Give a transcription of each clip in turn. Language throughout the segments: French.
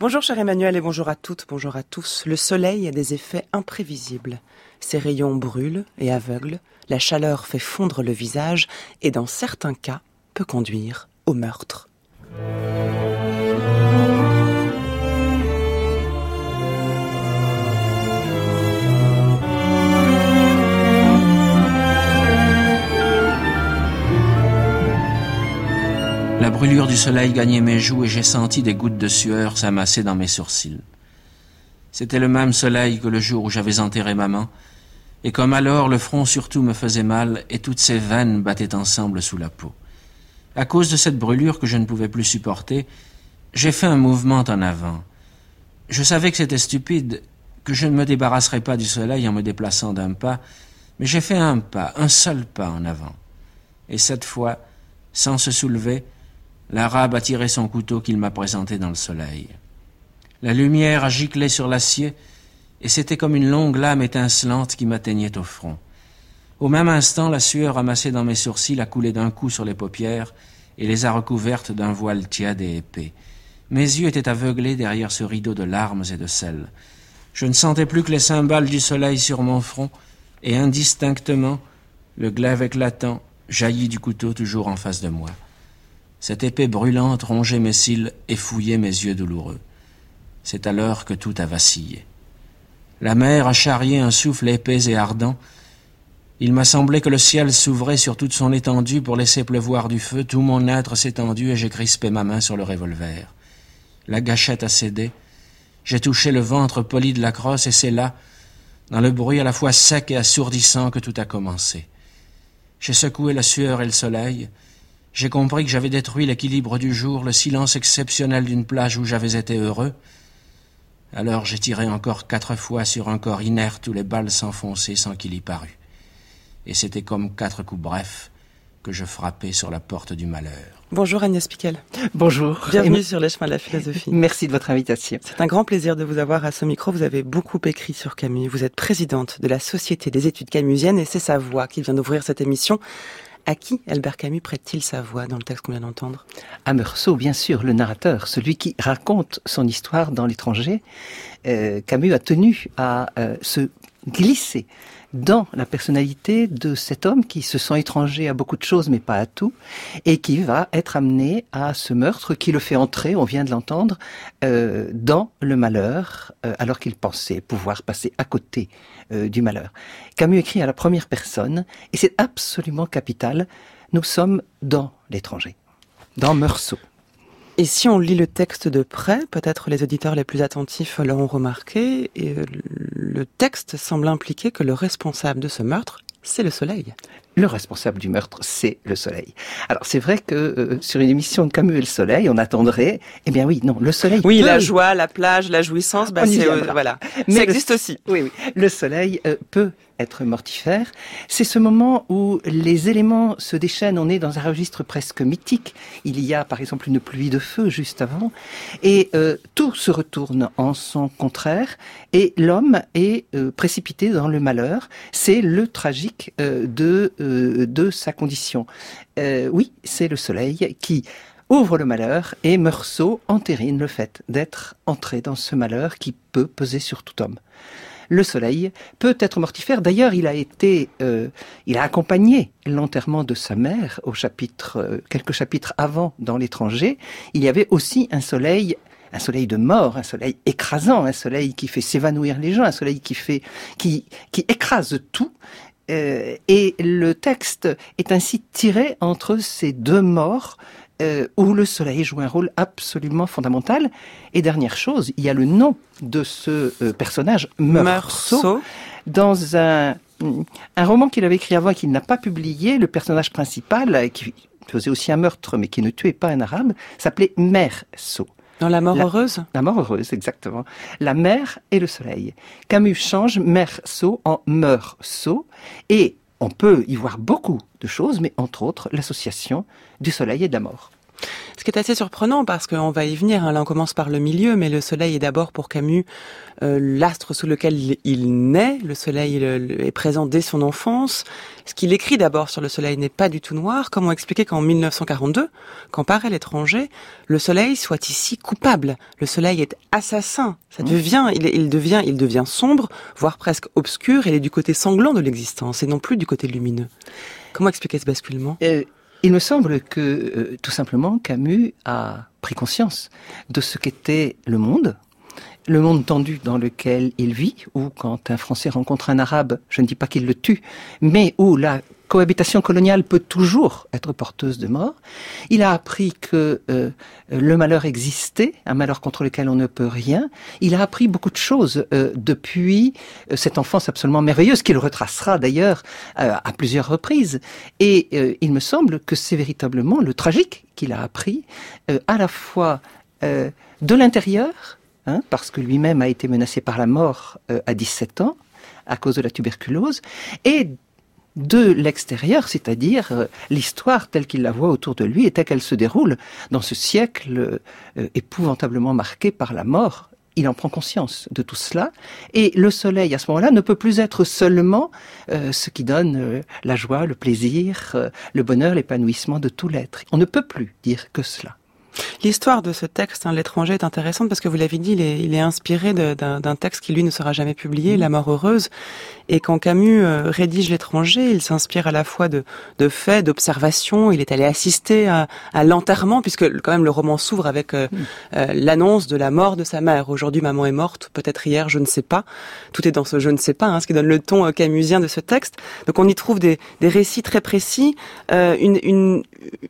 Bonjour cher Emmanuel et bonjour à toutes, bonjour à tous. Le soleil a des effets imprévisibles. Ses rayons brûlent et aveuglent, la chaleur fait fondre le visage et dans certains cas peut conduire au meurtre. La brûlure du soleil gagnait mes joues et j'ai senti des gouttes de sueur s'amasser dans mes sourcils. C'était le même soleil que le jour où j'avais enterré maman, et comme alors le front surtout me faisait mal et toutes ces veines battaient ensemble sous la peau. À cause de cette brûlure que je ne pouvais plus supporter, j'ai fait un mouvement en avant. Je savais que c'était stupide, que je ne me débarrasserais pas du soleil en me déplaçant d'un pas, mais j'ai fait un pas, un seul pas en avant. Et cette fois, sans se soulever, l'arabe a tiré son couteau qu'il m'a présenté dans le soleil. La lumière a giclé sur l'acier et c'était comme une longue lame étincelante qui m'atteignait au front. Au même instant, la sueur amassée dans mes sourcils a coulé d'un coup sur les paupières et les a recouvertes d'un voile tiède et épais. Mes yeux étaient aveuglés derrière ce rideau de larmes et de sel. Je ne sentais plus que les cymbales du soleil sur mon front et indistinctement, le glaive éclatant jaillit du couteau toujours en face de moi. Cette épée brûlante rongeait mes cils et fouillait mes yeux douloureux. C'est alors que tout a vacillé. La mer a charrié un souffle épais et ardent. Il m'a semblé que le ciel s'ouvrait sur toute son étendue pour laisser pleuvoir du feu. Tout mon être s'est tendu et j'ai crispé ma main sur le revolver. La gâchette a cédé. J'ai touché le ventre poli de la crosse et c'est là, dans le bruit à la fois sec et assourdissant, que tout a commencé. J'ai secoué la sueur et le soleil. J'ai compris que j'avais détruit l'équilibre du jour, le silence exceptionnel d'une plage où j'avais été heureux. Alors j'ai tiré encore 4 fois sur un corps inerte où les balles s'enfonçaient sans qu'il y parût. Et c'était comme 4 coups brefs que je frappais sur la porte du malheur. Bonjour Agnès Piquel. Bonjour. Bienvenue sur les chemins de la philosophie. Merci de votre invitation. C'est un grand plaisir de vous avoir à ce micro. Vous avez beaucoup écrit sur Camus. Vous êtes présidente de la Société des études camusiennes et c'est sa voix qui vient d'ouvrir cette émission. À qui Albert Camus prête-t-il sa voix dans le texte qu'on vient d'entendre ? À Meursault, bien sûr, le narrateur, celui qui raconte son histoire dans l'étranger. Camus a tenu à se glisser dans la personnalité de cet homme qui se sent étranger à beaucoup de choses, mais pas à tout, et qui va être amené à ce meurtre qui le fait entrer, on vient de l'entendre, dans le malheur, alors qu'il pensait pouvoir passer à côté du malheur. Camus écrit à la première personne, et c'est absolument capital. Nous sommes dans l'étranger, dans Meursault. Et si on lit le texte de près, peut-être les auditeurs les plus attentifs l'auront remarqué, et le texte semble impliquer que le responsable de ce meurtre, c'est le soleil. Le responsable du meurtre, c'est le soleil. Alors, c'est vrai que sur une émission de Camus et le soleil, on attendrait... Eh bien oui, non, le soleil... Oui, la joie, la plage, la jouissance, voilà. Mais ça existe aussi. Oui, le soleil peut être mortifère. C'est ce moment où les éléments se déchaînent. On est dans un registre presque mythique. Il y a, par exemple, une pluie de feu juste avant. Et tout se retourne en son contraire. Et l'homme est précipité dans le malheur. C'est le tragique de sa condition. Oui, c'est le soleil qui ouvre le malheur et Meursault entérine le fait d'être entré dans ce malheur qui peut peser sur tout homme. Le soleil peut être mortifère. D'ailleurs, il a accompagné l'enterrement de sa mère au quelques chapitres avant dans l'étranger. Il y avait aussi un soleil de mort, un soleil écrasant, un soleil qui fait s'évanouir les gens, un soleil qui écrase tout. Et le texte est ainsi tiré entre ces deux morts où le soleil joue un rôle absolument fondamental. Et dernière chose, il y a le nom de ce personnage, Meursault, dans un roman qu'il avait écrit avant et qu'il n'a pas publié. Le personnage principal, qui faisait aussi un meurtre mais qui ne tuait pas un arabe, s'appelait Meursault. Dans La mort heureuse ? La mort heureuse, exactement. La mer et le soleil. Camus change Meursault en Meursault et on peut y voir beaucoup de choses, mais entre autres l'association du soleil et de la mort. Ce qui est assez surprenant, parce qu'on va y venir, là on commence par le milieu, mais le soleil est d'abord pour Camus l'astre sous lequel il naît. Le soleil est présent dès son enfance. Ce qu'il écrit d'abord sur le soleil n'est pas du tout noir. Comment expliquer qu'en 1942, quand paraît L'étranger, le soleil soit ici coupable? Le soleil est assassin. Ça devient, il devient sombre, voire presque obscur. Il est du côté sanglant de l'existence et non plus du côté lumineux. Comment expliquer ce basculement? Il me semble que, tout simplement, Camus a pris conscience de ce qu'était le monde tendu dans lequel il vit, où quand un Français rencontre un Arabe, je ne dis pas qu'il le tue, mais où la cohabitation coloniale peut toujours être porteuse de mort. Il a appris que le malheur existait, un malheur contre lequel on ne peut rien. Il a appris beaucoup de choses depuis cette enfance absolument merveilleuse, qu'il retracera d'ailleurs à plusieurs reprises. Et il me semble que c'est véritablement le tragique qu'il a appris, à la fois de l'intérieur, parce que lui-même a été menacé par la mort à 17 ans, à cause de la tuberculose, et de l'extérieur, c'est-à-dire l'histoire telle qu'il la voit autour de lui et telle qu'elle se déroule dans ce siècle épouvantablement marqué par la mort. Il en prend conscience de tout cela, et le soleil à ce moment-là ne peut plus être seulement ce qui donne la joie, le plaisir, le bonheur, l'épanouissement de tout l'être. On ne peut plus dire que cela. L'histoire de ce texte, L'étranger, est intéressante parce que vous l'avez dit, il est inspiré d'un texte qui lui ne sera jamais publié, La mort heureuse. Et quand Camus rédige L'étranger, il s'inspire à la fois de faits, d'observations. Il est allé assister à l'enterrement, puisque quand même le roman s'ouvre avec l'annonce de la mort de sa mère. Aujourd'hui, maman est morte, peut-être hier, je ne sais pas. Tout est dans ce je ne sais pas, ce qui donne le ton camusien de ce texte. Donc on y trouve des récits très précis, une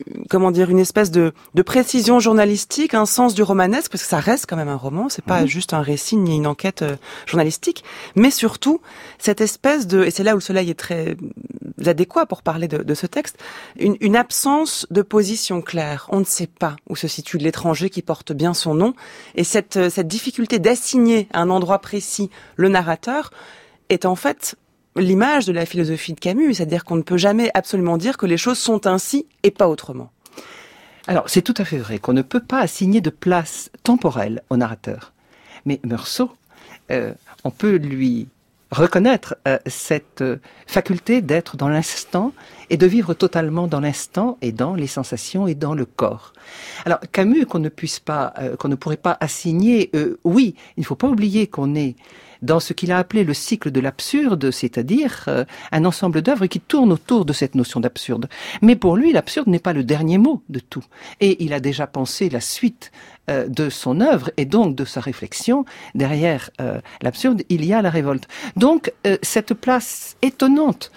espèce de précision journalistique, un sens du romanesque, parce que ça reste quand même un roman, c'est pas juste un récit ni une enquête journalistique, mais surtout cette espèce de, et c'est là où le soleil est très adéquat pour parler de ce texte, une absence de position claire. On ne sait pas où se situe l'étranger qui porte bien son nom, et cette difficulté d'assigner à un endroit précis le narrateur est en fait l'image de la philosophie de Camus, c'est-à-dire qu'on ne peut jamais absolument dire que les choses sont ainsi et pas autrement. Alors, c'est tout à fait vrai qu'on ne peut pas assigner de place temporelle au narrateur. Mais Meursault, on peut lui reconnaître cette faculté d'être dans l'instant et de vivre totalement dans l'instant et dans les sensations et dans le corps. Alors, Camus, qu'on ne pourrait pas assigner, oui, il ne faut pas oublier qu'on est dans ce qu'il a appelé le cycle de l'absurde, c'est-à-dire un ensemble d'œuvres qui tournent autour de cette notion d'absurde. Mais pour lui, l'absurde n'est pas le dernier mot de tout. Et il a déjà pensé la suite de son œuvre et donc de sa réflexion. Derrière l'absurde, il y a la révolte. Donc, cette place étonnante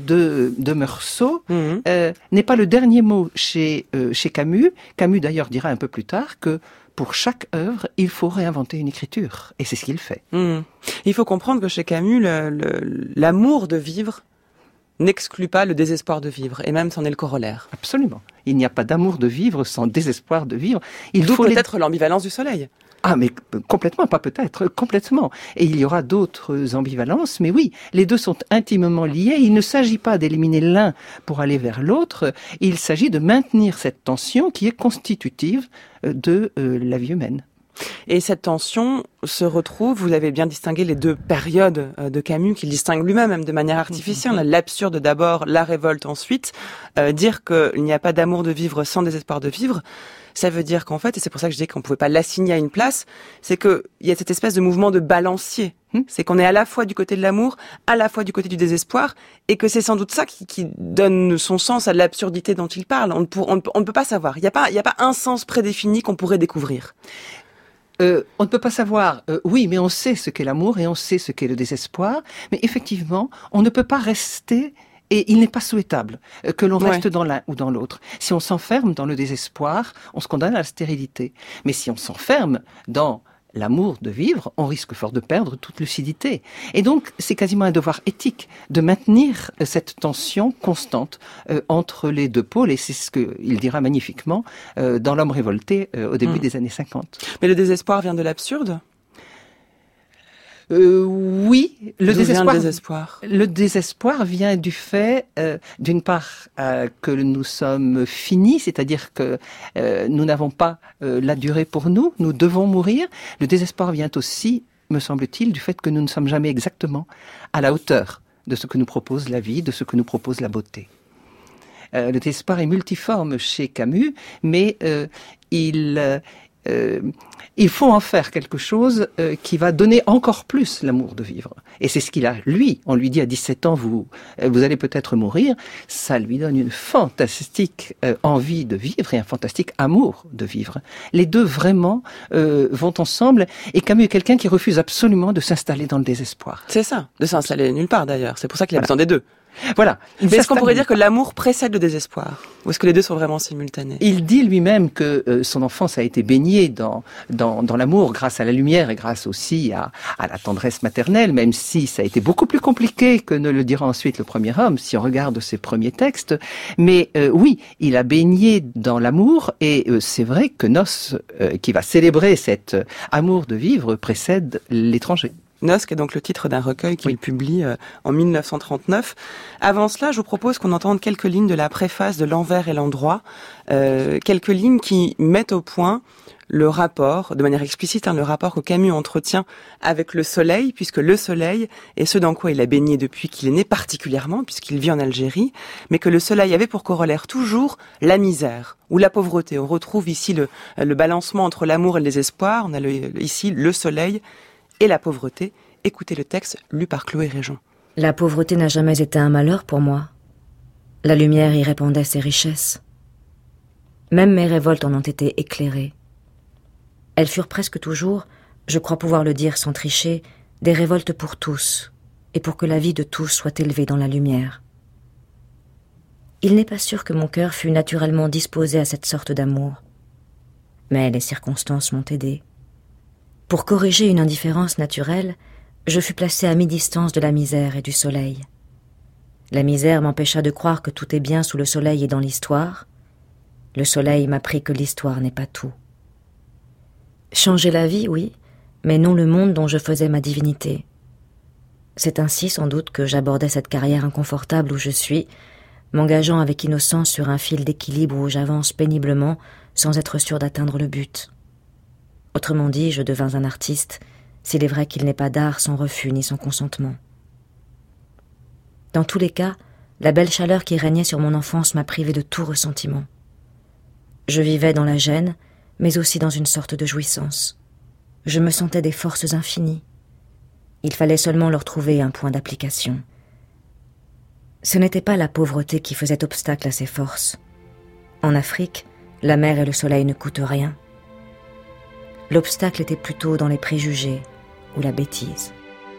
de Meursault n'est pas le dernier mot chez Camus. Camus, d'ailleurs, dira un peu plus tard que pour chaque œuvre, il faut réinventer une écriture. Et c'est ce qu'il fait. Il faut comprendre que chez Camus, l'amour de vivre n'exclut pas le désespoir de vivre. Et même, c'en est le corollaire. Absolument. Il n'y a pas d'amour de vivre sans désespoir de vivre. D'où peut-être l'ambivalence du soleil. Ah, mais complètement, pas peut-être, complètement. Et il y aura d'autres ambivalences, mais oui, les deux sont intimement liés. Il ne s'agit pas d'éliminer l'un pour aller vers l'autre. Il s'agit de maintenir cette tension qui est constitutive de la vie humaine. Et cette tension se retrouve, vous avez bien distingué les deux périodes de Camus, qu'il distingue lui-même, même de manière artificielle. L'absurde d'abord, la révolte ensuite. Dire qu'il n'y a pas d'amour de vivre sans désespoir de vivre, ça veut dire qu'en fait, et c'est pour ça que je dis qu'on ne pouvait pas l'assigner à une place, c'est qu'il y a cette espèce de mouvement de balancier. C'est qu'on est à la fois du côté de l'amour, à la fois du côté du désespoir, et que c'est sans doute ça qui donne son sens à l'absurdité dont il parle. On ne peut pas savoir. Il n'y a pas un sens prédéfini qu'on pourrait découvrir. On ne peut pas savoir, oui, mais on sait ce qu'est l'amour et on sait ce qu'est le désespoir. Mais effectivement, on ne peut pas rester, et il n'est pas souhaitable que l'on reste dans l'un ou dans l'autre. Si on s'enferme dans le désespoir, on se condamne à la stérilité. Mais si on s'enferme dans l'amour de vivre, on risque fort de perdre toute lucidité. Et donc, c'est quasiment un devoir éthique de maintenir cette tension constante entre les deux pôles, et c'est ce qu'il dira magnifiquement dans L'Homme révolté au début des années 50. Mais le désespoir vient de l'absurde ? Oui, le désespoir. Le désespoir vient du fait, d'une part, que nous sommes finis, c'est-à-dire que nous n'avons pas la durée pour nous, nous devons mourir. Le désespoir vient aussi, me semble-t-il, du fait que nous ne sommes jamais exactement à la hauteur de ce que nous propose la vie, de ce que nous propose la beauté. Le désespoir est multiforme chez Camus, mais il faut en faire quelque chose qui va donner encore plus l'amour de vivre. Et c'est ce qu'il a, lui. On lui dit à 17 ans, vous allez peut-être mourir. Ça lui donne une fantastique envie de vivre et un fantastique amour de vivre. Les deux vraiment vont ensemble. Et Camus est quelqu'un qui refuse absolument de s'installer dans le désespoir. C'est ça, de s'installer nulle part d'ailleurs. C'est pour ça qu'il a besoin des deux. Voilà. Mais est-ce qu'on pourrait dire que l'amour précède le désespoir? Ou est-ce que les deux sont vraiment simultanés? Il dit lui-même que son enfance a été baignée dans l'amour grâce à la lumière et grâce aussi à la tendresse maternelle, même si ça a été beaucoup plus compliqué que ne le dira ensuite le premier homme, si on regarde ses premiers textes. Mais oui, il a baigné dans l'amour et c'est vrai que Noces, qui va célébrer cet amour de vivre, précède l'étranger. Noces, qui est donc le titre d'un recueil qu'il publie en 1939. Avant cela, je vous propose qu'on entende quelques lignes de la préface de L'Envers et l'Endroit, quelques lignes qui mettent au point le rapport, de manière explicite, le rapport que Camus entretient avec le soleil, puisque le soleil est ce dans quoi il a baigné depuis qu'il est né particulièrement, puisqu'il vit en Algérie, mais que le soleil avait pour corollaire toujours la misère ou la pauvreté. On retrouve ici le balancement entre l'amour et le désespoir. On a ici le soleil et la pauvreté. Écoutez le texte lu par Chloé Réjon. La pauvreté n'a jamais été un malheur pour moi. La lumière y répandait ses richesses. Même mes révoltes en ont été éclairées. Elles furent presque toujours, je crois pouvoir le dire sans tricher, des révoltes pour tous, et pour que la vie de tous soit élevée dans la lumière. Il n'est pas sûr que mon cœur fût naturellement disposé à cette sorte d'amour. Mais les circonstances m'ont aidé. Pour corriger une indifférence naturelle, je fus placé à mi-distance de la misère et du soleil. La misère m'empêcha de croire que tout est bien sous le soleil et dans l'histoire. Le soleil m'apprit que l'histoire n'est pas tout. Changer la vie, oui, mais non le monde dont je faisais ma divinité. C'est ainsi, sans doute, que j'abordais cette carrière inconfortable où je suis, m'engageant avec innocence sur un fil d'équilibre où j'avance péniblement sans être sûr d'atteindre le but. Autrement dit, je devins un artiste, s'il est vrai qu'il n'est pas d'art sans refus ni sans consentement. Dans tous les cas, la belle chaleur qui régnait sur mon enfance m'a privé de tout ressentiment. Je vivais dans la gêne, mais aussi dans une sorte de jouissance. Je me sentais des forces infinies. Il fallait seulement leur trouver un point d'application. Ce n'était pas la pauvreté qui faisait obstacle à ces forces. En Afrique, la mer et le soleil ne coûtent rien. L'obstacle était plutôt dans les préjugés ou la bêtise.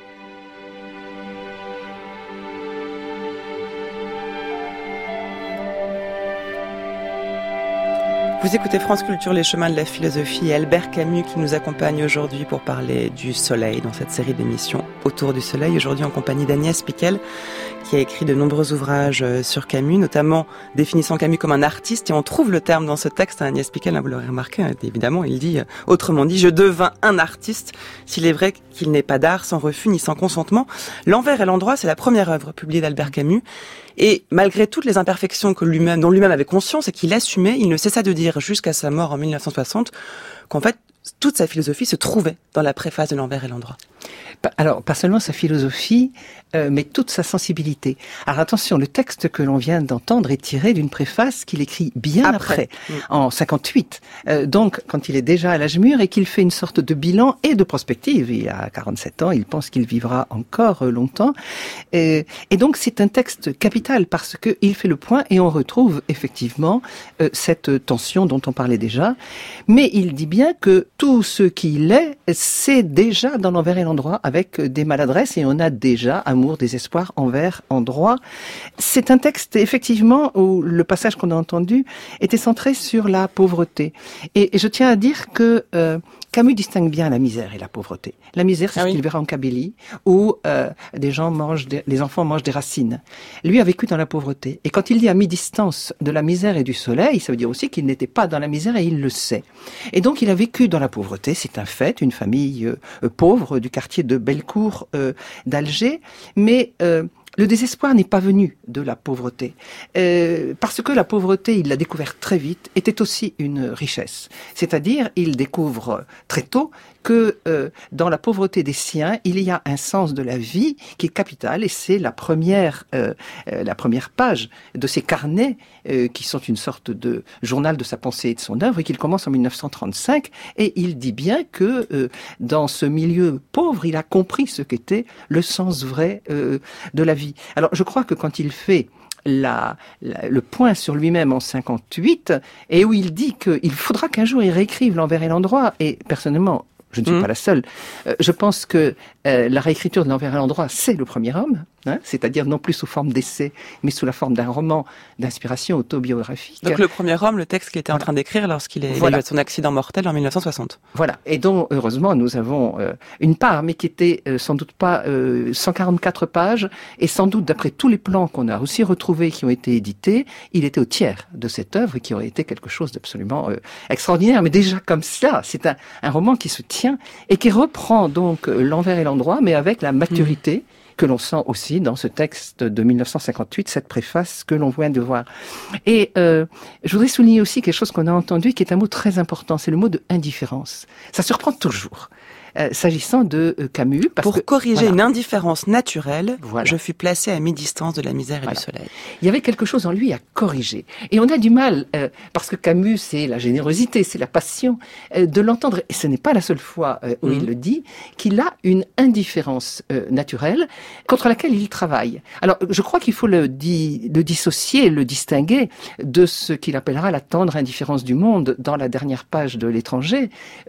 Vous écoutez France Culture, les chemins de la philosophie, et Albert Camus qui nous accompagne aujourd'hui pour parler du soleil dans cette série d'émissions Autour du soleil. Aujourd'hui en compagnie d'Agnès Piquel qui a écrit de nombreux ouvrages sur Camus, notamment définissant Camus comme un artiste. Et on trouve le terme dans ce texte, Agnès Piquel, vous l'aurez remarqué, évidemment, il dit, autrement dit, je devins un artiste, s'il est vrai qu'il n'est pas d'art sans refus ni sans consentement. L'Envers et l'Endroit, c'est la première œuvre publiée d'Albert Camus. Et malgré toutes les imperfections dont lui-même avait conscience et qu'il assumait, il ne cessa de dire jusqu'à sa mort en 1960 qu'en fait, toute sa philosophie se trouvait dans la préface de L'Envers et l'Endroit. Alors, pas seulement sa philosophie, mais toute sa sensibilité. Alors attention, le texte que l'on vient d'entendre est tiré d'une préface qu'il écrit bien après en 58. Donc, quand il est déjà à l'âge mûr et qu'il fait une sorte de bilan et de prospective. Il a 47 ans, il pense qu'il vivra encore longtemps. Et donc, c'est un texte capital parce qu'il fait le point et on retrouve effectivement cette tension dont on parlait déjà. Mais il dit bien que tout ce qu'il est, c'est déjà dans L'Envers et l'Endroit avec des maladresses et on a déjà amour, désespoir, envers, endroit. C'est un texte effectivement où le passage qu'on a entendu était centré sur la pauvreté. Et je tiens à dire que Camus distingue bien la misère et la pauvreté. La misère, c'est ce qu'il verra en Kabylie, où les enfants mangent des racines. Lui a vécu dans la pauvreté. Et quand il dit à mi-distance de la misère et du soleil, ça veut dire aussi qu'il n'était pas dans la misère et il le sait. Et donc il a vécu dans la pauvreté, c'est un fait, une famille pauvre du quartier de Bellecour d'Alger, mais le désespoir n'est pas venu de la pauvreté, parce que la pauvreté, il l'a découvert très vite, était aussi une richesse. C'est-à-dire, il découvre très tôt que dans la pauvreté des siens, il y a un sens de la vie qui est capital, et c'est la première page de ses carnets, qui sont une sorte de journal de sa pensée et de son œuvre, et qu'il commence en 1935, et il dit bien que dans ce milieu pauvre, il a compris ce qu'était le sens vrai de la vie. Alors, je crois que quand il fait le point sur lui-même en 58, et où il dit qu'il faudra qu'un jour il réécrive L'Envers et l'Endroit, et personnellement, je ne suis pas la seule. Je pense que la réécriture de L'Envers et l'Endroit, c'est le premier homme, c'est-à-dire non plus sous forme d'essai, mais sous la forme d'un roman d'inspiration autobiographique. Donc le premier homme, le texte qu'il était en train d'écrire lorsqu'il a eu son accident mortel en 1960. Voilà, et dont heureusement nous avons une part, mais qui était sans doute pas 144 pages, et sans doute d'après tous les plans qu'on a aussi retrouvés, qui ont été édités, il était au tiers de cette œuvre, qui aurait été quelque chose d'absolument extraordinaire. Mais déjà comme ça, c'est un roman qui se tient et qui reprend donc L'Envers et l'Endroit, mais avec la maturité que l'on sent aussi dans ce texte de 1958, cette préface que l'on vient de voir. Et je voudrais souligner aussi quelque chose qu'on a entendu, qui est un mot très important, c'est le mot de indifférence. Ça surprend toujours. S'agissant de Camus. Pour corriger une indifférence naturelle, je fus placé à mi-distance de la misère et du soleil. Il y avait quelque chose en lui à corriger. Et on a du mal, parce que Camus, c'est la générosité, c'est la passion, de l'entendre, et ce n'est pas la seule fois où il le dit, qu'il a une indifférence naturelle contre laquelle il travaille. Alors, je crois qu'il faut le dissocier, le distinguer de ce qu'il appellera la tendre indifférence du monde dans la dernière page de L'Étranger.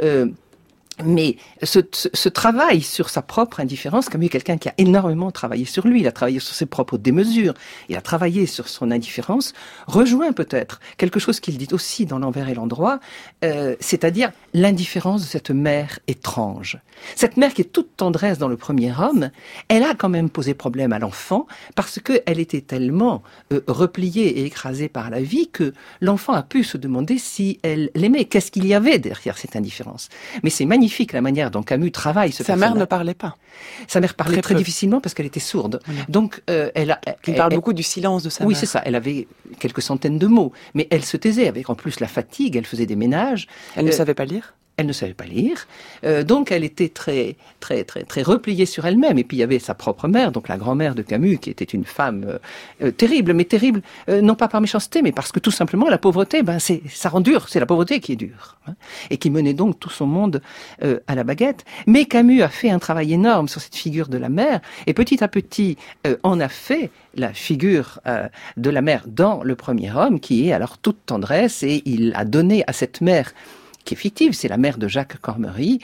Mais ce travail sur sa propre indifférence, Camus est quelqu'un qui a énormément travaillé sur lui, il a travaillé sur ses propres démesures, il a travaillé sur son indifférence, rejoint peut-être quelque chose qu'il dit aussi dans L'Envers et l'Endroit, c'est-à-dire l'indifférence de cette mère étrange. Cette mère qui est toute tendresse dans le premier homme, elle a quand même posé problème à l'enfant, parce qu'elle était tellement repliée et écrasée par la vie que l'enfant a pu se demander si elle l'aimait, qu'est-ce qu'il y avait derrière cette indifférence. Mais c'est magnifique la manière dont Camus travaille ce personnage. Sa mère ne parlait pas. Sa mère parlait très difficilement parce qu'elle était sourde. Voilà. Donc, il parle beaucoup du silence de sa mère. Oui, c'est ça. Elle avait quelques centaines de mots, mais elle se taisait avec en plus la fatigue. Elle faisait des ménages. Elle ne savait pas lire. Elle ne savait pas lire, donc elle était très repliée sur elle-même. Et puis il y avait sa propre mère, donc la grand-mère de Camus, qui était une femme terrible, mais terrible non pas par méchanceté, mais parce que tout simplement la pauvreté, ça rend dur. C'est la pauvreté qui est dure, et qui menait donc tout son monde à la baguette. Mais Camus a fait un travail énorme sur cette figure de la mère, et petit à petit en a fait la figure de la mère dans Le Premier Homme, qui est alors toute tendresse, et il a donné à cette mère, qui est fictive, c'est la mère de Jacques Cormery,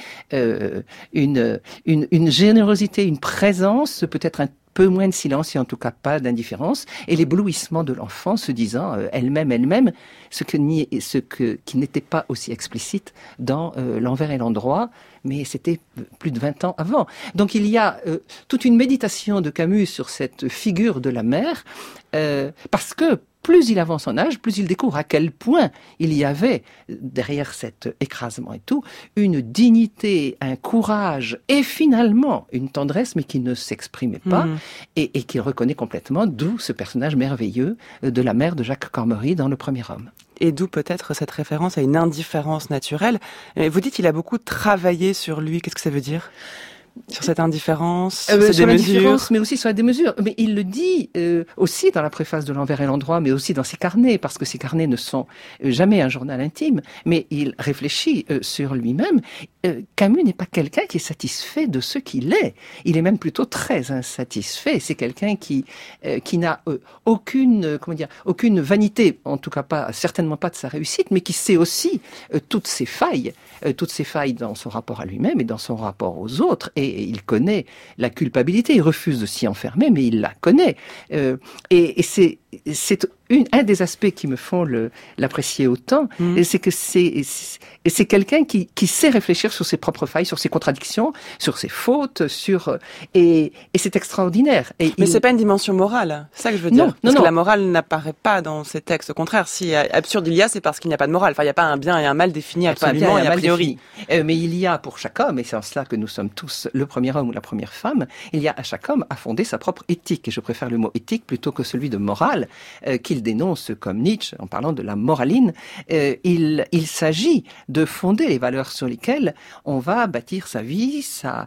une générosité, une présence, peut-être un peu moins de silence et en tout cas pas d'indifférence, et l'éblouissement de l'enfant se disant elle-même, ce qui n'était pas aussi explicite dans L'Envers et l'Endroit, mais c'était plus de 20 ans avant. Donc il y a toute une méditation de Camus sur cette figure de la mère, parce que plus il avance en âge, plus il découvre à quel point il y avait, derrière cet écrasement et tout, une dignité, un courage et finalement une tendresse, mais qui ne s'exprimait pas et qu'il reconnaît complètement, d'où ce personnage merveilleux de la mère de Jacques Cormery dans Le Premier Homme. Et d'où peut-être cette référence à une indifférence naturelle. Vous dites qu'il a beaucoup travaillé sur lui, qu'est-ce que ça veut dire ? Sur cette indifférence, sur l'indifférence, mais aussi sur la démesure. Mais il le dit aussi dans la préface de L'Envers et l'Endroit, mais aussi dans ses carnets, parce que ses carnets ne sont jamais un journal intime, mais il réfléchit sur lui-même. Camus n'est pas quelqu'un qui est satisfait de ce qu'il est. Il est même plutôt très insatisfait. C'est quelqu'un qui n'a aucune vanité, en tout cas certainement pas de sa réussite, mais qui sait aussi toutes ses failles dans son rapport à lui-même et dans son rapport aux autres. Et il connaît la culpabilité, il refuse de s'y enfermer, mais il la connaît. Et c'est c'est un des aspects qui me font l'apprécier autant, et c'est que c'est quelqu'un qui sait réfléchir sur ses propres failles, sur ses contradictions, sur ses fautes, et c'est extraordinaire. Mais c'est pas une dimension morale, c'est ça que je veux dire. Parce que la morale n'apparaît pas dans ces textes. Au contraire, si absurde il y a, c'est parce qu'il n'y a pas de morale. Enfin, il n'y a pas un bien et un mal défini absolument et a priori. Mais il y a pour chaque homme, et c'est en cela que nous sommes tous le premier homme ou la première femme, il y a à chaque homme à fonder sa propre éthique. Et je préfère le mot éthique plutôt que celui de morale, qu'il dénonce comme Nietzsche en parlant de la moraline. Il s'agit de fonder les valeurs sur lesquelles on va bâtir sa vie,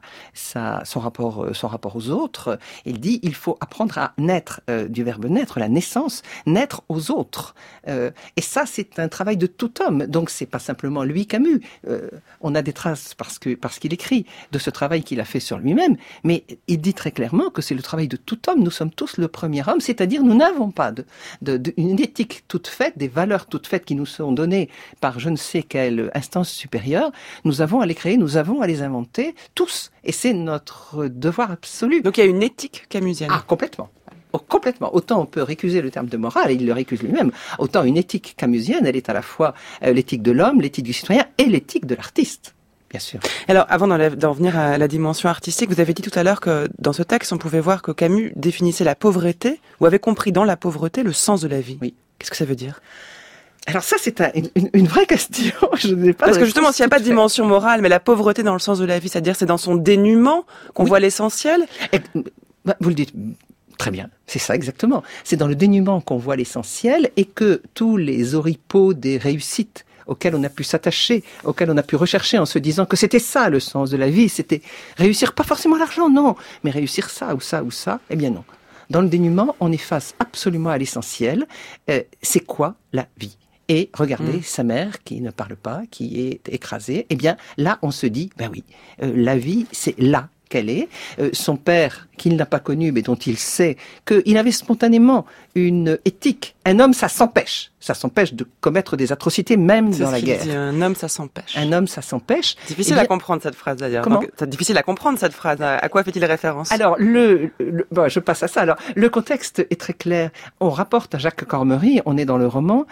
son rapport aux autres. Il dit il faut apprendre à naître, du verbe naître, la naissance, naître aux autres. Et ça, c'est un travail de tout homme. Donc, c'est pas simplement lui, Camus. On a des traces parce qu'il écrit de ce travail qu'il a fait sur lui-même, mais il dit très clairement que c'est le travail de tout homme. Nous sommes tous le premier homme, c'est-à-dire nous n'avons pas une éthique toute faite, des valeurs toutes faites qui nous sont données par je ne sais quelle instance supérieure. Nous avons à les créer, nous avons à les inventer, tous. Et c'est notre devoir absolu. Donc il y a une éthique camusienne. Ah, complètement. Oh, complètement. Autant on peut récuser le terme de morale, et il le récuse lui-même, autant une éthique camusienne, elle est à la fois l'éthique de l'homme, l'éthique du citoyen et l'éthique de l'artiste. Bien sûr. Alors, avant d'en venir à la dimension artistique, vous avez dit tout à l'heure que dans ce texte, on pouvait voir que Camus définissait la pauvreté, ou avait compris dans la pauvreté le sens de la vie. Oui. Qu'est-ce que ça veut dire ? Alors ça, c'est une vraie question. Je n'ai pas. Parce que justement, s'il n'y a pas de dimension morale, mais la pauvreté dans le sens de la vie, c'est-à-dire c'est dans son dénuement qu'on voit l'essentiel. Vous le dites très bien. C'est ça exactement. C'est dans le dénuement qu'on voit l'essentiel, et que tous les oripeaux des réussites auxquels on a pu s'attacher, auxquels on a pu rechercher en se disant que c'était ça le sens de la vie, c'était réussir pas forcément l'argent, non, mais réussir ça ou ça ou ça, eh bien non. Dans le dénuement, on est face absolument à l'essentiel. C'est quoi la vie ? Et regardez sa mère qui ne parle pas, qui est écrasée, eh bien là on se dit, ben oui, la vie c'est là qu'elle est. Son père, qu'il n'a pas connu, mais dont il sait qu'il avait spontanément une éthique. Un homme, ça s'empêche de commettre des atrocités, même dans la guerre. Dit, un homme, ça s'empêche. Un homme, ça s'empêche. Difficile à comprendre cette phrase d'ailleurs. Comment ? C'est difficile à comprendre cette phrase. À quoi fait-il référence ? Alors, bon, je passe à ça. Alors, le contexte est très clair. On rapporte à Jacques Cormery, on est dans le roman,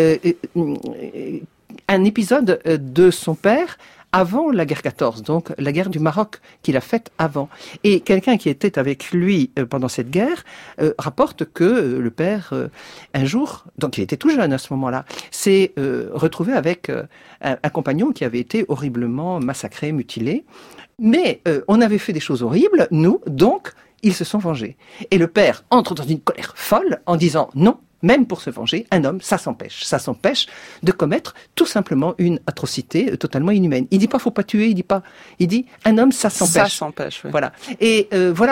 un épisode de son père avant la guerre 14, donc la guerre du Maroc qu'il a faite avant. Et quelqu'un qui était avec lui pendant cette guerre rapporte que le père, un jour, donc il était tout jeune à ce moment-là, s'est retrouvé avec un compagnon qui avait été horriblement massacré, mutilé. Mais on avait fait des choses horribles, nous, donc ils se sont vengés. Et le père entre dans une colère folle en disant non. Même pour se venger, un homme, ça s'empêche. Ça s'empêche de commettre tout simplement une atrocité totalement inhumaine. Il dit pas faut pas tuer, il dit un homme, ça s'empêche. Ça s'empêche, oui. Voilà. Et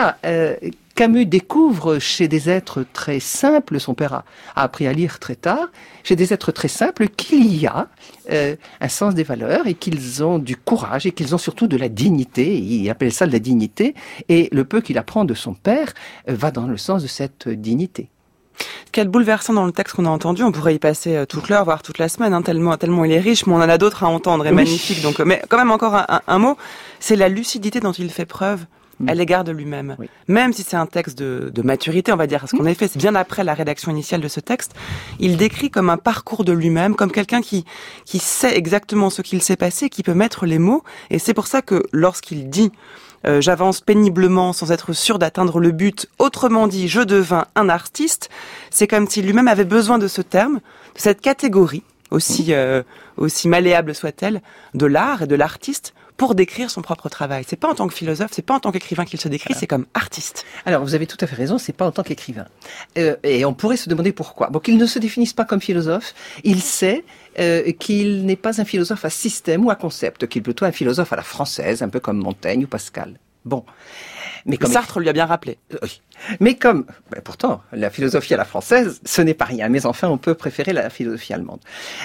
Camus découvre chez des êtres très simples, son père a appris à lire très tard, chez des êtres très simples qu'il y a un sens des valeurs et qu'ils ont du courage et qu'ils ont surtout de la dignité. Il appelle ça de la dignité. Et le peu qu'il apprend de son père va dans le sens de cette dignité. Quel bouleversant dans le texte qu'on a entendu, on pourrait y passer toute l'heure, voire toute la semaine, tellement il est riche, mais on en a d'autres à entendre et magnifiques. Donc, mais quand même encore un mot, c'est la lucidité dont il fait preuve à l'égard de lui-même. Oui. Même si c'est un texte de maturité, on va dire, parce qu'en effet, c'est bien après la rédaction initiale de ce texte, il décrit comme un parcours de lui-même, comme quelqu'un qui sait exactement ce qu'il s'est passé, qui peut mettre les mots, et c'est pour ça que lorsqu'il dit j'avance péniblement sans être sûr d'atteindre le but. Autrement dit, je devins un artiste. C'est comme si lui-même avait besoin de ce terme, de cette catégorie, aussi malléable soit-elle, de l'art et de l'artiste, pour décrire son propre travail. C'est pas en tant que philosophe, c'est pas en tant qu'écrivain qu'il se décrit, c'est comme artiste. Alors, vous avez tout à fait raison, c'est pas en tant qu'écrivain. Et on pourrait se demander pourquoi. Bon, qu'il ne se définisse pas comme philosophe, il sait qu'il n'est pas un philosophe à système ou à concept, qu'il est plutôt un philosophe à la française, un peu comme Montaigne ou Pascal. Bon. Mais comme Sartre lui a bien rappelé. Oui. Mais pourtant, la philosophie à la française, ce n'est pas rien. Mais enfin, on peut préférer la philosophie allemande.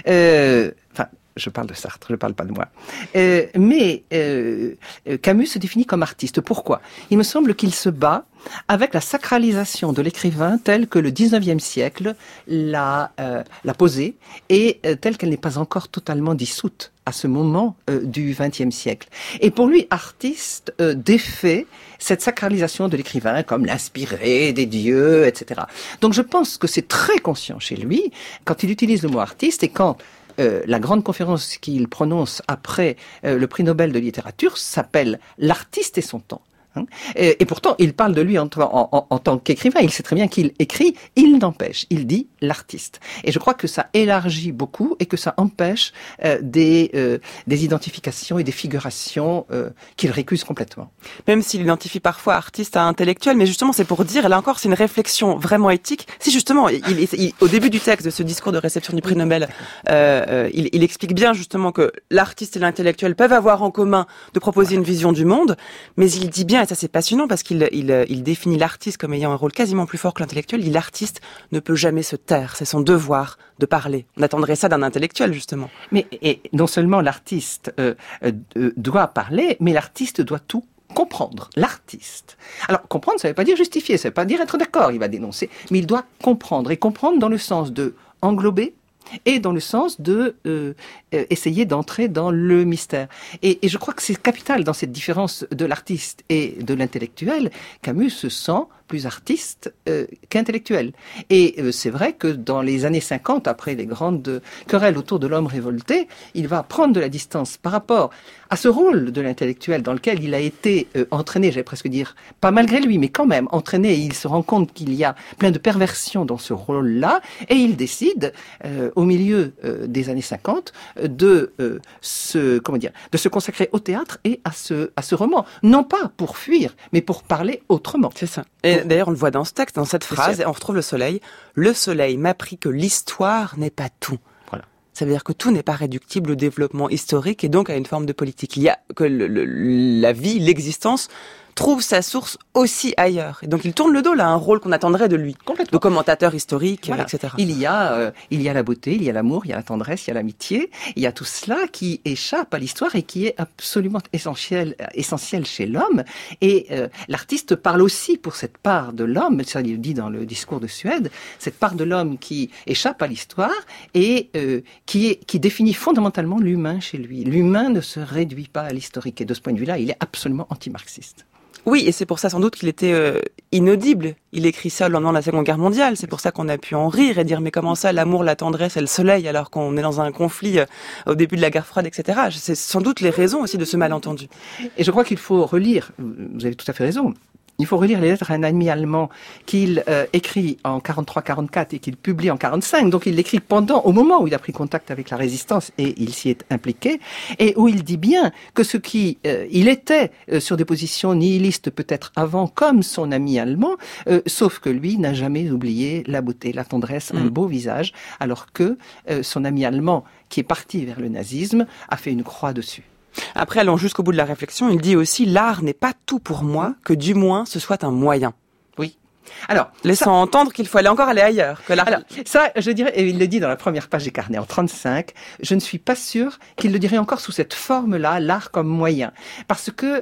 Je parle de Sartre, je parle pas de moi. Mais Camus se définit comme artiste. Pourquoi ? Il me semble qu'il se bat avec la sacralisation de l'écrivain telle que le 19e siècle l'a posée et telle qu'elle n'est pas encore totalement dissoute à ce moment du XXe siècle. Et pour lui, artiste défait cette sacralisation de l'écrivain comme l'inspiré des dieux, etc. Donc je pense que c'est très conscient chez lui quand il utilise le mot artiste et quand la grande conférence qu'il prononce après le prix Nobel de littérature s'appelle « L'artiste et son temps ». Et pourtant, il parle de lui en tant qu'écrivain. Il sait très bien qu'il écrit, il n'empêche. Il dit l'artiste. Et je crois que ça élargit beaucoup et que ça empêche des identifications et des figurations qu'il récuse complètement. Même s'il identifie parfois artiste à intellectuel, mais justement, c'est pour dire, là encore, c'est une réflexion vraiment éthique. Si justement, au début du texte de ce discours de réception du prix Nobel, il explique bien justement que l'artiste et l'intellectuel peuvent avoir en commun de proposer une vision du monde, mais il dit bien, et ça c'est passionnant parce qu'il définit l'artiste comme ayant un rôle quasiment plus fort que l'intellectuel. Il dit l'artiste ne peut jamais se taire, c'est son devoir de parler. On attendrait ça d'un intellectuel justement. Mais et non seulement l'artiste doit parler, mais l'artiste doit tout comprendre. L'artiste. Alors comprendre, ça ne veut pas dire justifier, ça ne veut pas dire être d'accord. Il va dénoncer, mais il doit comprendre, et comprendre dans le sens de englober et dans le sens de essayer d'entrer dans le mystère. Et je crois que c'est capital dans cette différence de l'artiste et de l'intellectuel. Camus se sent plus artiste qu'intellectuel. Et c'est vrai que dans les années 50, après les grandes querelles autour de l'homme révolté, il va prendre de la distance par rapport à ce rôle de l'intellectuel dans lequel il a été entraîné, j'allais presque dire, pas malgré lui, mais quand même entraîné, et il se rend compte qu'il y a plein de perversions dans ce rôle-là, et il décide, au milieu des années 50, de se consacrer au théâtre et à ce roman. Non pas pour fuir, mais pour parler autrement. C'est ça. Et d'ailleurs, on le voit dans ce texte, dans cette phrase, on retrouve le soleil. Le soleil m'apprit que l'histoire n'est pas tout. Voilà. Ça veut dire que tout n'est pas réductible au développement historique et donc à une forme de politique. Il y a que la vie, l'existence trouve sa source aussi ailleurs. Et donc il tourne le dos là à un rôle qu'on attendrait de lui, de commentateur historique, voilà. Etc. Il y a la beauté, il y a l'amour, il y a la tendresse, il y a l'amitié, il y a tout cela qui échappe à l'histoire et qui est absolument essentiel chez l'homme. Et l'artiste parle aussi pour cette part de l'homme, ça il dit dans le discours de Suède, cette part de l'homme qui échappe à l'histoire et qui définit fondamentalement l'humain chez lui. L'humain ne se réduit pas à l'historique et de ce point de vue-là, il est absolument anti-marxiste. Oui, et c'est pour ça sans doute qu'il était inaudible. Il écrit ça au lendemain de la Seconde Guerre mondiale. C'est pour ça qu'on a pu en rire et dire mais comment ça, l'amour, la tendresse et le soleil alors qu'on est dans un conflit au début de la guerre froide, etc. C'est sans doute les raisons aussi de ce malentendu. Et je crois qu'il faut relire, vous avez tout à fait raison, il faut relire les lettres à un ami allemand qu'il écrit en 43-44 et qu'il publie en 45. Donc il l'écrit au moment où il a pris contact avec la résistance et il s'y est impliqué, et où il dit bien que il était sur des positions nihilistes peut-être avant, comme son ami allemand, sauf que lui n'a jamais oublié la beauté, la tendresse, un beau visage, alors que son ami allemand, qui est parti vers le nazisme, a fait une croix dessus. Après, allons jusqu'au bout de la réflexion, il dit aussi « L'art n'est pas tout pour moi, que du moins ce soit un moyen ». Oui. Alors, laissant entendre qu'il faut aller ailleurs. Alors, ça, je dirais, et il le dit dans la première page des carnets en 35, je ne suis pas sûr qu'il le dirait encore sous cette forme-là, l'art comme moyen. Parce que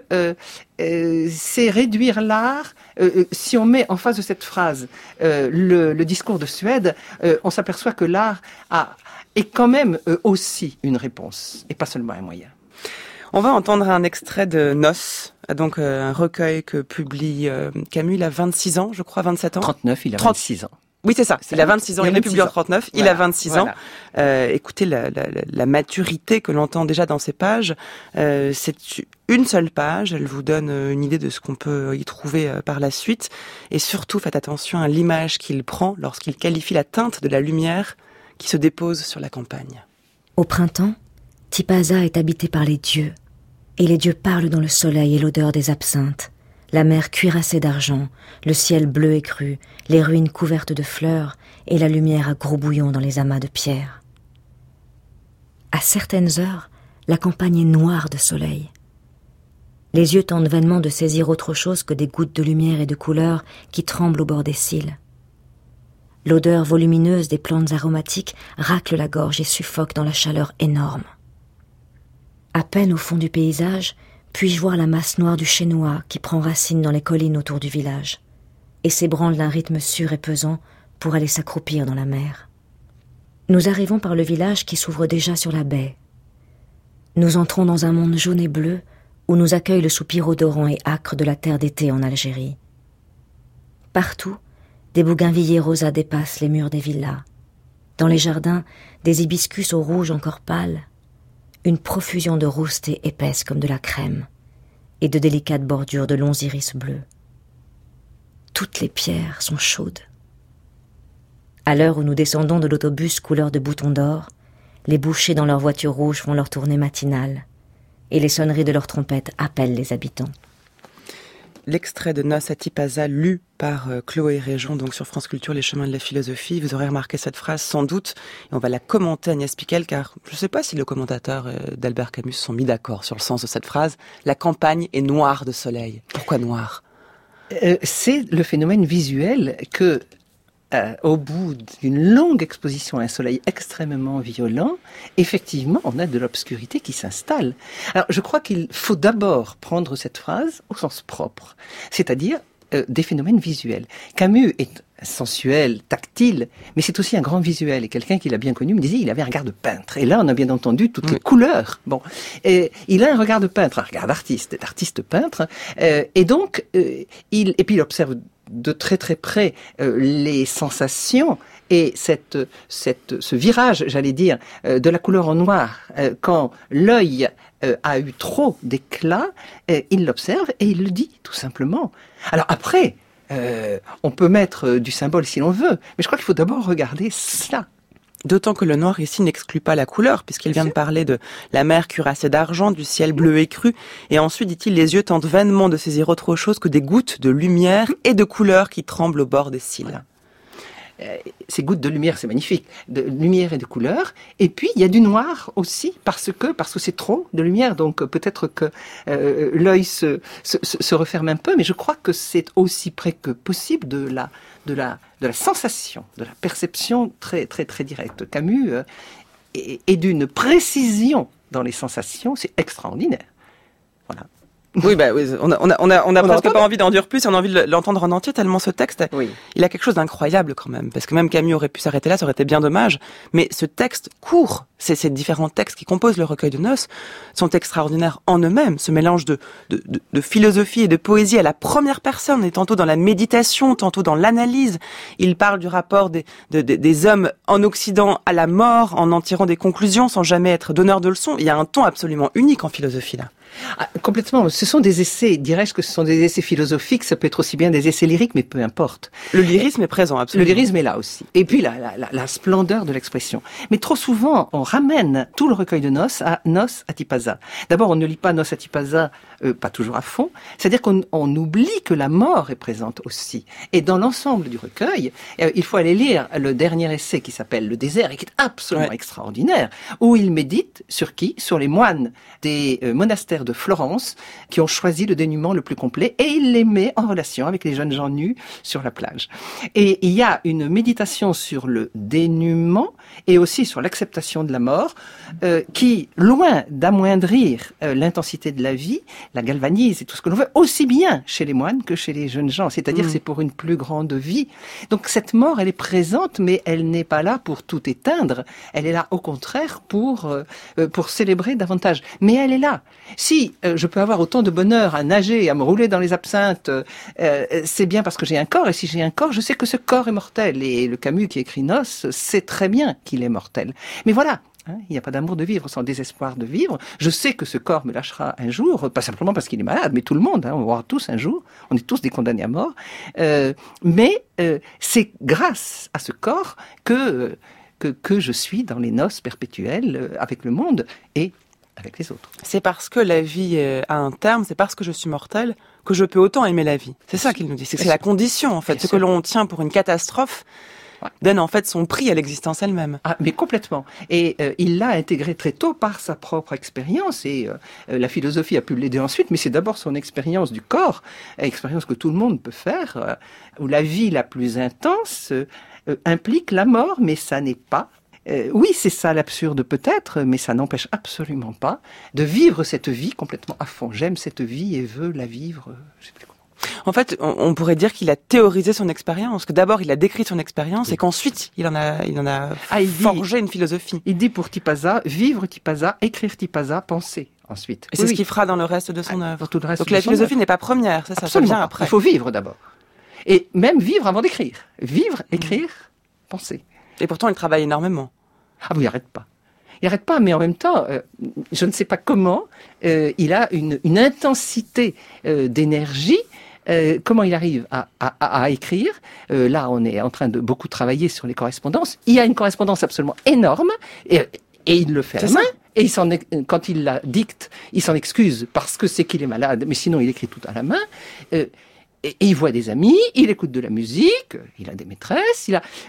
c'est réduire l'art, si on met en face de cette phrase le discours de Suède, on s'aperçoit que l'art est quand même aussi une réponse, et pas seulement un moyen. On va entendre un extrait de Noces, donc un recueil que publie Camus. Il a 26 ans, je crois, 27 ans. 39, il a 26 ans. Oui, c'est ça. Il a 26 ans. Il est publié en 39. Voilà, il a 26 ans. Écoutez la maturité que l'on entend déjà dans ces pages. C'est une seule page. Elle vous donne une idée de ce qu'on peut y trouver par la suite. Et surtout, faites attention à l'image qu'il prend lorsqu'il qualifie la teinte de la lumière qui se dépose sur la campagne. Au printemps, Tipaza est habité par les dieux. Et les dieux parlent dans le soleil et l'odeur des absinthes, la mer cuirassée d'argent, le ciel bleu et cru, les ruines couvertes de fleurs et la lumière à gros bouillons dans les amas de pierre. À certaines heures, la campagne est noire de soleil. Les yeux tentent vainement de saisir autre chose que des gouttes de lumière et de couleur qui tremblent au bord des cils. L'odeur volumineuse des plantes aromatiques racle la gorge et suffoque dans la chaleur énorme. À peine au fond du paysage, puis-je voir la masse noire du chênois qui prend racine dans les collines autour du village et s'ébranle d'un rythme sûr et pesant pour aller s'accroupir dans la mer. Nous arrivons par le village qui s'ouvre déjà sur la baie. Nous entrons dans un monde jaune et bleu où nous accueille le soupir odorant et âcre de la terre d'été en Algérie. Partout, des bougainvilliers rosas dépassent les murs des villas. Dans les jardins, des hibiscus au rouge encore pâle, une profusion de rousses épaisses comme de la crème et de délicates bordures de longs iris bleus. Toutes les pierres sont chaudes. À l'heure où nous descendons de l'autobus couleur de boutons d'or, les bouchers dans leurs voitures rouges font leur tournée matinale et les sonneries de leurs trompettes appellent les habitants. L'extrait de Noces à Tipaza, lu par Chloé Réjon, donc sur France Culture, Les Chemins de la Philosophie. Vous aurez remarqué cette phrase sans doute, et on va la commenter, Agnès Piquel, car je ne sais pas si le commentateur d'Albert Camus se sont mis d'accord sur le sens de cette phrase. La campagne est noire de soleil. Pourquoi noire ? C'est le phénomène visuel que, au bout d'une longue exposition à un soleil extrêmement violent, effectivement, on a de l'obscurité qui s'installe. Alors, je crois qu'il faut d'abord prendre cette phrase au sens propre, c'est-à-dire des phénomènes visuels. Camus est sensuel, tactile, mais c'est aussi un grand visuel. Et quelqu'un qui l'a bien connu me disait il avait un regard de peintre. Et là, on a bien entendu toutes les couleurs. Bon, et il a un regard de peintre, un regard d'artiste peintre. Et donc, et puis il observe de très très près les sensations et ce virage, j'allais dire, de la couleur en noir, quand l'œil a eu trop d'éclat, il l'observe et il le dit tout simplement. Alors après, on peut mettre du symbole si l'on veut, mais je crois qu'il faut d'abord regarder cela. D'autant que le noir ici n'exclut pas la couleur, puisqu'il vient de parler de la mer cuirassée d'argent, du ciel bleu écru, et ensuite, dit-il, les yeux tentent vainement de saisir autre chose que des gouttes de lumière et de couleur qui tremblent au bord des cils. Voilà. Ces gouttes de lumière, c'est magnifique, de lumière et de couleur. Et puis, il y a du noir aussi, parce que c'est trop de lumière. Donc, peut-être que l'œil se referme un peu, mais je crois que c'est aussi près que possible de la sensation, de la perception très, très, très directe. Camus est d'une précision dans les sensations, c'est extraordinaire. Voilà. Oui, on a presque pas envie d'en dire plus, on a envie de l'entendre en entier, tellement ce texte, il a quelque chose d'incroyable quand même, parce que même Camus aurait pu s'arrêter là, ça aurait été bien dommage, mais ce texte court, ces différents textes qui composent le recueil de Noces sont extraordinaires en eux-mêmes, ce mélange de philosophie et de poésie à la première personne, on est tantôt dans la méditation, tantôt dans l'analyse, il parle du rapport des hommes en Occident à la mort, en tirant des conclusions sans jamais être donneur de leçons, il y a un ton absolument unique en philosophie là. Ah, complètement. Ce sont des essais, dirais-je que ce sont des essais philosophiques, ça peut être aussi bien des essais lyriques, mais peu importe. Le lyrisme est présent, absolument. Le lyrisme est là aussi. Et puis la splendeur de l'expression. Mais trop souvent, on ramène tout le recueil de Noces à Tipaza. D'abord, on ne lit pas Noces à Tipaza, pas toujours à fond. C'est-à-dire qu'on oublie que la mort est présente aussi. Et dans l'ensemble du recueil, il faut aller lire le dernier essai qui s'appelle Le désert et qui est absolument extraordinaire, où il médite sur qui? Sur les moines des monastères de Florence qui ont choisi le dénuement le plus complet et il les met en relation avec les jeunes gens nus sur la plage. Et il y a une méditation sur le dénuement et aussi sur l'acceptation de la mort qui, loin d'amoindrir l'intensité de la vie, la galvanise et tout ce que l'on veut, aussi bien chez les moines que chez les jeunes gens. C'est-à-dire c'est pour une plus grande vie. Donc cette mort, elle est présente, mais elle n'est pas là pour tout éteindre. Elle est là, au contraire, pour célébrer davantage. Mais elle est là. Si je peux avoir autant de bonheur à nager, à me rouler dans les absinthes, c'est bien parce que j'ai un corps. Et si j'ai un corps, je sais que ce corps est mortel. Et le Camus qui écrit Noces sait très bien qu'il est mortel. Mais voilà. Il n'y a pas d'amour de vivre sans désespoir de vivre. Je sais que ce corps me lâchera un jour, pas simplement parce qu'il est malade, mais tout le monde, on va voir tous un jour, on est tous des condamnés à mort. Mais c'est grâce à ce corps que je suis dans les noces perpétuelles avec le monde et avec les autres. C'est parce que la vie a un terme, c'est parce que je suis mortel que je peux autant aimer la vie. C'est ça qu'il nous dit, c'est la condition en fait. Ce que l'on tient pour une catastrophe donne en fait son prix à l'existence elle-même. Ah, mais complètement. Et il l'a intégré très tôt par sa propre expérience et la philosophie a pu l'aider ensuite, mais c'est d'abord son expérience du corps, expérience que tout le monde peut faire, où la vie la plus intense implique la mort, mais ça n'est pas. Oui, c'est ça l'absurde peut-être, mais ça n'empêche absolument pas de vivre cette vie complètement à fond. J'aime cette vie et veux la vivre, je sais plus comment. En fait, on pourrait dire qu'il a théorisé son expérience, que d'abord il a décrit son expérience et qu'ensuite il en a forgé une philosophie. Il dit pour Tipaza, vivre Tipaza, écrire Tipaza, penser ensuite. Et c'est ce qu'il fera dans le reste de son œuvre. Tout le reste Donc la philosophie n'est pas première, c'est ça, ça vient après. Il faut vivre d'abord. Et même vivre avant d'écrire. Vivre, écrire, penser. Et pourtant il travaille énormément. Ah oui, il n'arrête pas. Il n'arrête pas, mais en même temps, je ne sais pas comment, il a une intensité d'énergie. Comment il arrive à écrire. Là, on est en train de beaucoup travailler sur les correspondances. Il y a une correspondance absolument énorme, et il le fait à la main. Et quand il la dicte, il s'en excuse parce que c'est qu'il est malade, mais sinon il écrit tout à la main. Et il voit des amis, il écoute de la musique, il a des maîtresses,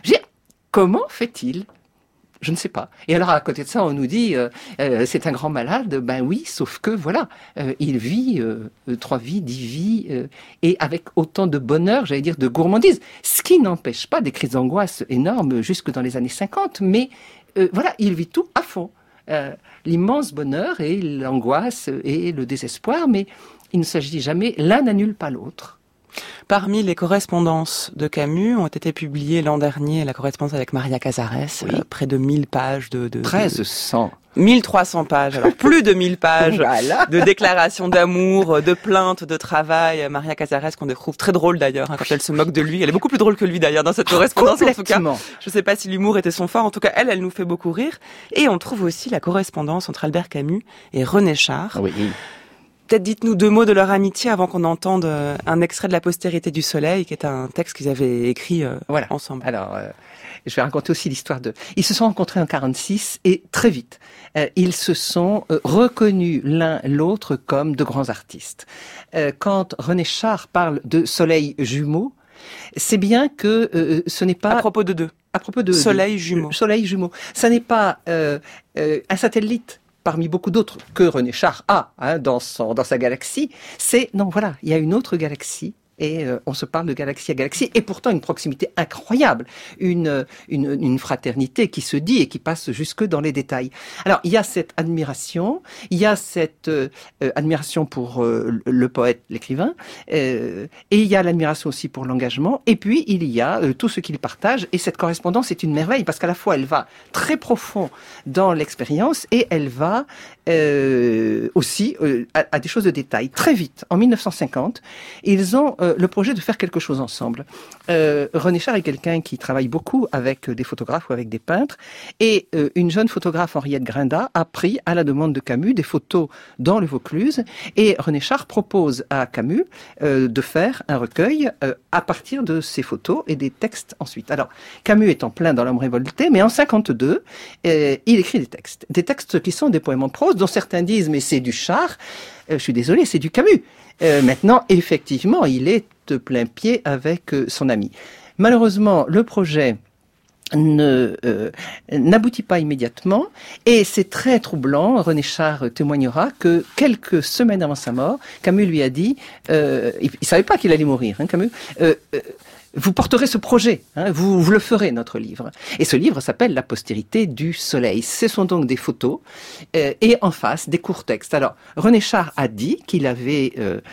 comment fait-il ? Je ne sais pas. Et alors, à côté de ça, on nous dit, c'est un grand malade. Ben oui, sauf que, voilà, il vit 3 vies, 10 vies, et avec autant de bonheur, j'allais dire, de gourmandise. Ce qui n'empêche pas des crises d'angoisse énormes jusque dans les années 50, mais voilà, il vit tout à fond. L'immense bonheur et l'angoisse et le désespoir, mais il ne s'agit jamais, l'un n'annule pas l'autre. Parmi les correspondances de Camus ont été publiées l'an dernier la correspondance avec Maria Casares, près de 1000 pages de 1300. 1300 pages, alors plus de 1000 pages de déclarations d'amour, de plaintes, de travail. Maria Casares, qu'on trouve très drôle d'ailleurs, quand elle se moque de lui. Elle est beaucoup plus drôle que lui d'ailleurs dans cette correspondance en tout cas. Je ne sais pas si l'humour était son fort, en tout cas elle nous fait beaucoup rire. Et on trouve aussi la correspondance entre Albert Camus et René Char. Oui. Peut-être dites-nous 2 mots de leur amitié avant qu'on entende un extrait de La postérité du soleil, qui est un texte qu'ils avaient écrit ensemble. Alors, je vais raconter aussi l'histoire de... Ils se sont rencontrés en 46 et très vite, ils se sont reconnus l'un l'autre comme de grands artistes. Quand René Char parle de soleil jumeau, c'est bien que ce n'est pas... À propos de soleil jumeau. Soleil jumeau. Ça n'est pas un satellite parmi beaucoup d'autres que René Char a dans sa galaxie, il y a une autre galaxie et on se parle de galaxie à galaxie et pourtant une proximité incroyable, une fraternité qui se dit et qui passe jusque dans les détails. Alors il y a cette admiration, admiration pour le poète, l'écrivain, et il y a l'admiration aussi pour l'engagement, et puis il y a tout ce qu'il partage, et cette correspondance est une merveille parce qu'à la fois elle va très profond dans l'expérience et elle va aussi à des choses de détail. Très vite, en 1950, ils ont le projet de faire quelque chose ensemble. René Char est quelqu'un qui travaille beaucoup avec des photographes ou avec des peintres, et une jeune photographe, Henriette Grinda, a pris à la demande de Camus des photos dans le Vaucluse, et René Char propose à Camus de faire un recueil à partir de ces photos et des textes ensuite. Alors, Camus est en plein dans L'homme révolté, mais en 52, il écrit des textes qui sont des poèmes en prose, dont certains disent « mais c'est du Char ». Je suis désolé, c'est du Camus. Maintenant, effectivement, il est de plein pied avec son ami. Malheureusement, le projet n'aboutit pas immédiatement et c'est très troublant. René Char témoignera que quelques semaines avant sa mort, Camus lui a dit, il savait pas qu'il allait mourir, Camus, vous porterez ce projet, vous le ferez, notre livre. Et ce livre s'appelle La postérité du soleil. Ce sont donc des photos et en face des courts textes. Alors, René Char a dit qu'il avait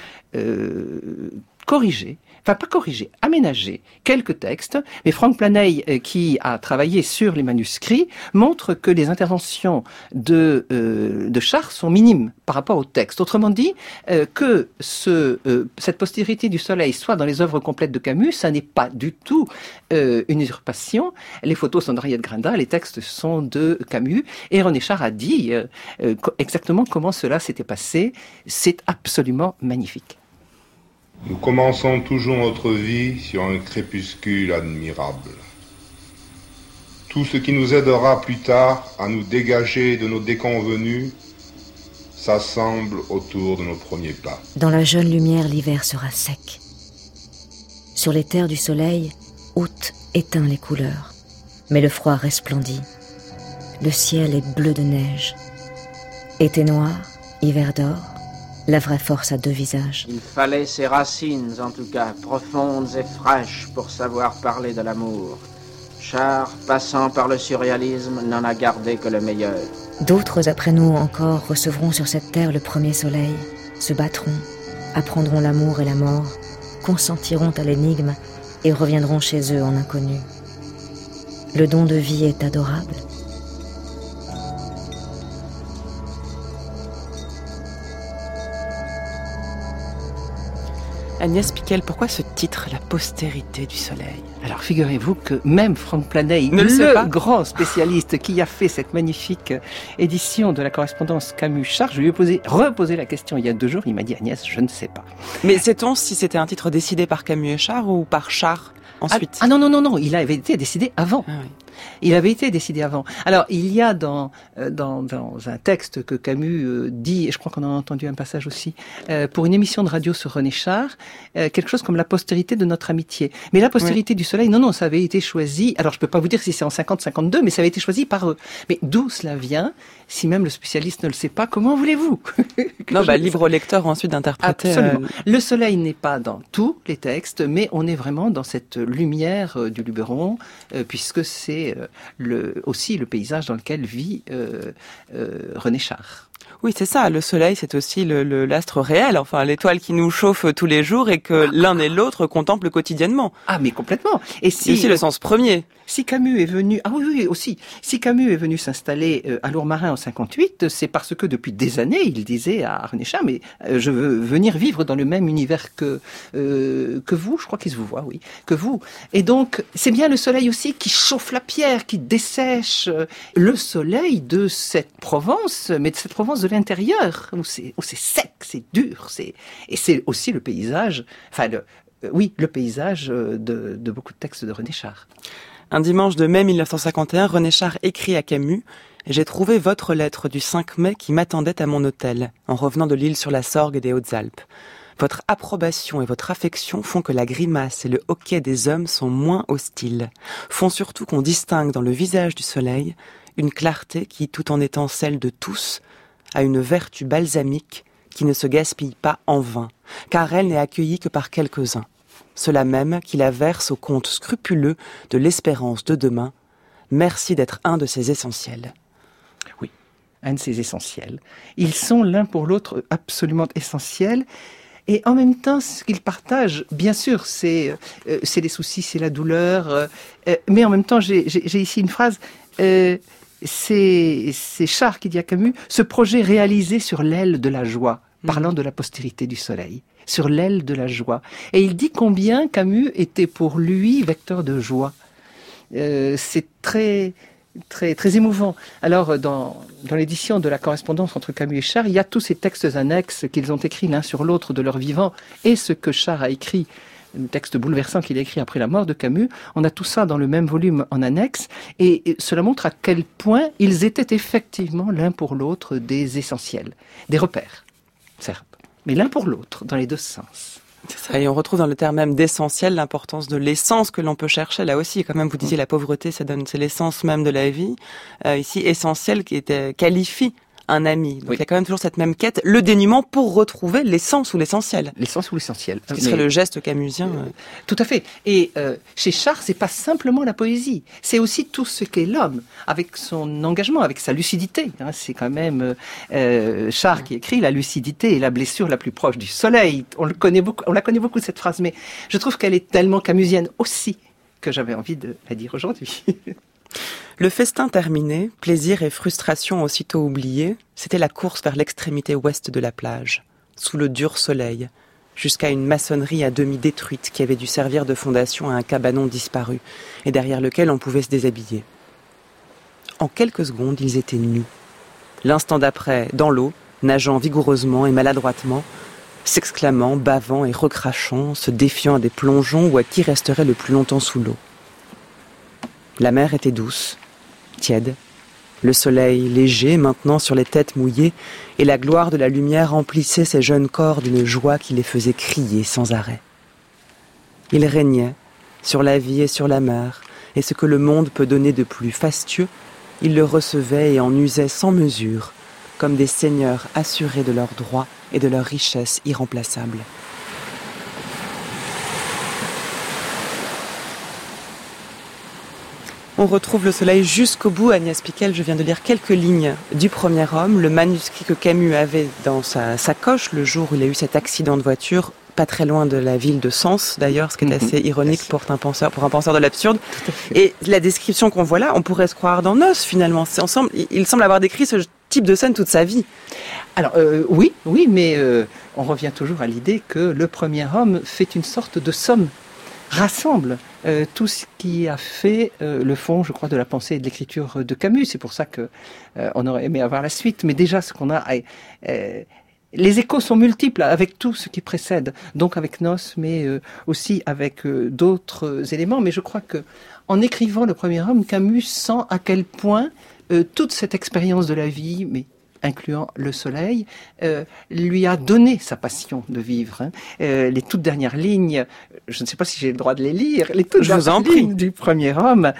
aménagé quelques textes, mais Franck Planey, qui a travaillé sur les manuscrits, montre que les interventions de Char sont minimes par rapport au texte. Autrement dit, que cette postérité du soleil soit dans les œuvres complètes de Camus, ça n'est pas du tout une usurpation. Les photos sont d'Henriette Grinda, les textes sont de Camus, et René Char a dit exactement comment cela s'était passé. C'est absolument magnifique. Nous commençons toujours notre vie sur un crépuscule admirable. Tout ce qui nous aidera plus tard à nous dégager de nos déconvenus s'assemble autour de nos premiers pas. Dans la jeune lumière, l'hiver sera sec. Sur les terres du soleil, août éteint les couleurs, mais le froid resplendit. Le ciel est bleu de neige. Été noir, hiver d'or. La vraie force a 2 visages. Il fallait ces racines, en tout cas, profondes et fraîches, pour savoir parler de l'amour. Char, passant par le surréalisme, n'en a gardé que le meilleur. D'autres, après nous encore, recevront sur cette terre le premier soleil, se battront, apprendront l'amour et la mort, consentiront à l'énigme et reviendront chez eux en inconnu. Le don de vie est adorable. Agnès Piquel, pourquoi ce titre, La postérité du soleil? Alors figurez-vous que même Franck Planey, le grand spécialiste qui a fait cette magnifique édition de la correspondance Camus-Char, je lui ai reposé la question il y a 2 jours, il m'a dit Agnès, je ne sais pas. Mais sait-on si c'était un titre décidé par Camus et Char ou par Char ensuite? Non, il avait été décidé avant. Ah oui. Il avait été décidé avant. Alors, il y a dans un texte que Camus dit, et je crois qu'on en a entendu un passage aussi, pour une émission de radio sur René Char, quelque chose comme la postérité de notre amitié. Mais la postérité du soleil, non, ça avait été choisi, alors je peux pas vous dire si c'est en 50-52, mais ça avait été choisi par eux. Mais d'où cela vient? Si même le spécialiste ne le sait pas, comment voulez-vous? Libre au lecteur ensuite d'interpréter. Absolument. Le soleil n'est pas dans tous les textes, mais on est vraiment dans cette lumière du Luberon, puisque c'est aussi le paysage dans lequel vit René Char. Oui, c'est ça. Le soleil, c'est aussi l'astre réel, enfin l'étoile qui nous chauffe tous les jours et que l'un et l'autre contemplent quotidiennement. Ah, mais complètement. Et c'est aussi le sens premier. Si Camus est venu, aussi. Si Camus est venu s'installer à Lourmarin en 58, c'est parce que depuis des années, il disait à René Char, mais je veux venir vivre dans le même univers que vous. Je crois qu'il se vous voit, oui, que vous. Et donc, c'est bien le soleil aussi qui chauffe la pierre, qui dessèche le soleil de cette Provence, mais de cette Provence de l'intérieur, où c'est sec, c'est dur, et c'est aussi le paysage, le paysage de beaucoup de textes de René Char. Un dimanche de mai 1951, René Char écrit à Camus « J'ai trouvé votre lettre du 5 mai qui m'attendait à mon hôtel, en revenant de l'île sur la Sorgue et des Hautes-Alpes. Votre approbation et votre affection font que la grimace et le hoquet des hommes sont moins hostiles, font surtout qu'on distingue dans le visage du soleil une clarté qui, tout en étant celle de tous, a une vertu balsamique qui ne se gaspille pas en vain, car elle n'est accueillie que par quelques-uns. Cela même qui la verse au compte scrupuleux de l'espérance de demain. Merci d'être un de ces essentiels. » Oui, un de ces essentiels. Ils sont l'un pour l'autre absolument essentiels. Et en même temps, ce qu'ils partagent, bien sûr, c'est les soucis, c'est la douleur. Mais en même temps, j'ai ici une phrase. C'est Char qui dit à Camus, ce projet réalisé sur l'aile de la joie, parlant de la postérité du soleil, sur l'aile de la joie. Et il dit combien Camus était pour lui vecteur de joie. C'est très, très, très émouvant. Alors, dans l'édition de la correspondance entre Camus et Char, il y a tous ces textes annexes qu'ils ont écrits l'un sur l'autre de leur vivant, et ce que Char a écrit, un texte bouleversant qu'il a écrit après la mort de Camus. On a tout ça dans le même volume en annexe, et cela montre à quel point ils étaient effectivement l'un pour l'autre des essentiels, des repères, certes, mais l'un pour l'autre, dans les deux sens. C'est ça, et on retrouve dans le terme même d'essentiel l'importance de l'essence que l'on peut chercher là aussi. Quand même, vous disiez la pauvreté, c'est l'essence même de la vie. Ici, essentiel qui qualifie un ami. Donc il y a quand même toujours cette même quête, le dénuement pour retrouver l'essence ou l'essentiel. L'essence ou l'essentiel. Ce qui serait le geste camusien. Tout à fait. Et chez Char, c'est pas simplement la poésie, c'est aussi tout ce qu'est l'homme, avec son engagement, avec sa lucidité. C'est quand même Char qui écrit la lucidité est la blessure la plus proche du soleil. On la connaît beaucoup cette phrase, mais je trouve qu'elle est tellement camusienne aussi que j'avais envie de la dire aujourd'hui. Le festin terminé, plaisir et frustration aussitôt oubliés, c'était la course vers l'extrémité ouest de la plage, sous le dur soleil, jusqu'à une maçonnerie à demi détruite qui avait dû servir de fondation à un cabanon disparu, et derrière lequel on pouvait se déshabiller. En quelques secondes, ils étaient nus. L'instant d'après, dans l'eau, nageant vigoureusement et maladroitement, s'exclamant, bavant et recrachant, se défiant à des plongeons ou à qui resterait le plus longtemps sous l'eau. La mer était douce, tiède, le soleil léger maintenant sur les têtes mouillées, et la gloire de la lumière emplissait ces jeunes corps d'une joie qui les faisait crier sans arrêt. Il régnait sur la vie et sur la mer, et ce que le monde peut donner de plus fastueux, ils le recevaient et en usaient sans mesure, comme des seigneurs assurés de leurs droits et de leur richesse irremplaçable. On retrouve le soleil jusqu'au bout. Agnès Piquel, je viens de lire quelques lignes du Premier homme, le manuscrit que Camus avait dans sa sacoche le jour où il a eu cet accident de voiture, pas très loin de la ville de Sens, d'ailleurs, ce qui est assez ironique pour un penseur de l'absurde. Et la description qu'on voit là, on pourrait se croire dans Nos, finalement. Il semble avoir décrit ce type de scène toute sa vie. Alors, oui, mais on revient toujours à l'idée que le premier homme fait une sorte de somme, rassemble tout ce qui a fait le fond, je crois, de la pensée et de l'écriture de Camus. C'est pour ça que on aurait aimé avoir la suite. Mais déjà, ce qu'on a... les échos sont multiples avec tout ce qui précède, donc avec Nos, mais aussi avec d'autres éléments. Mais je crois que en écrivant Le Premier Homme, Camus sent à quel point toute cette expérience de la vie, mais incluant le soleil, lui a donné sa passion de vivre. Les toutes dernières lignes, je ne sais pas si j'ai le droit de les lire, les toutes dernières lignes du Premier Homme.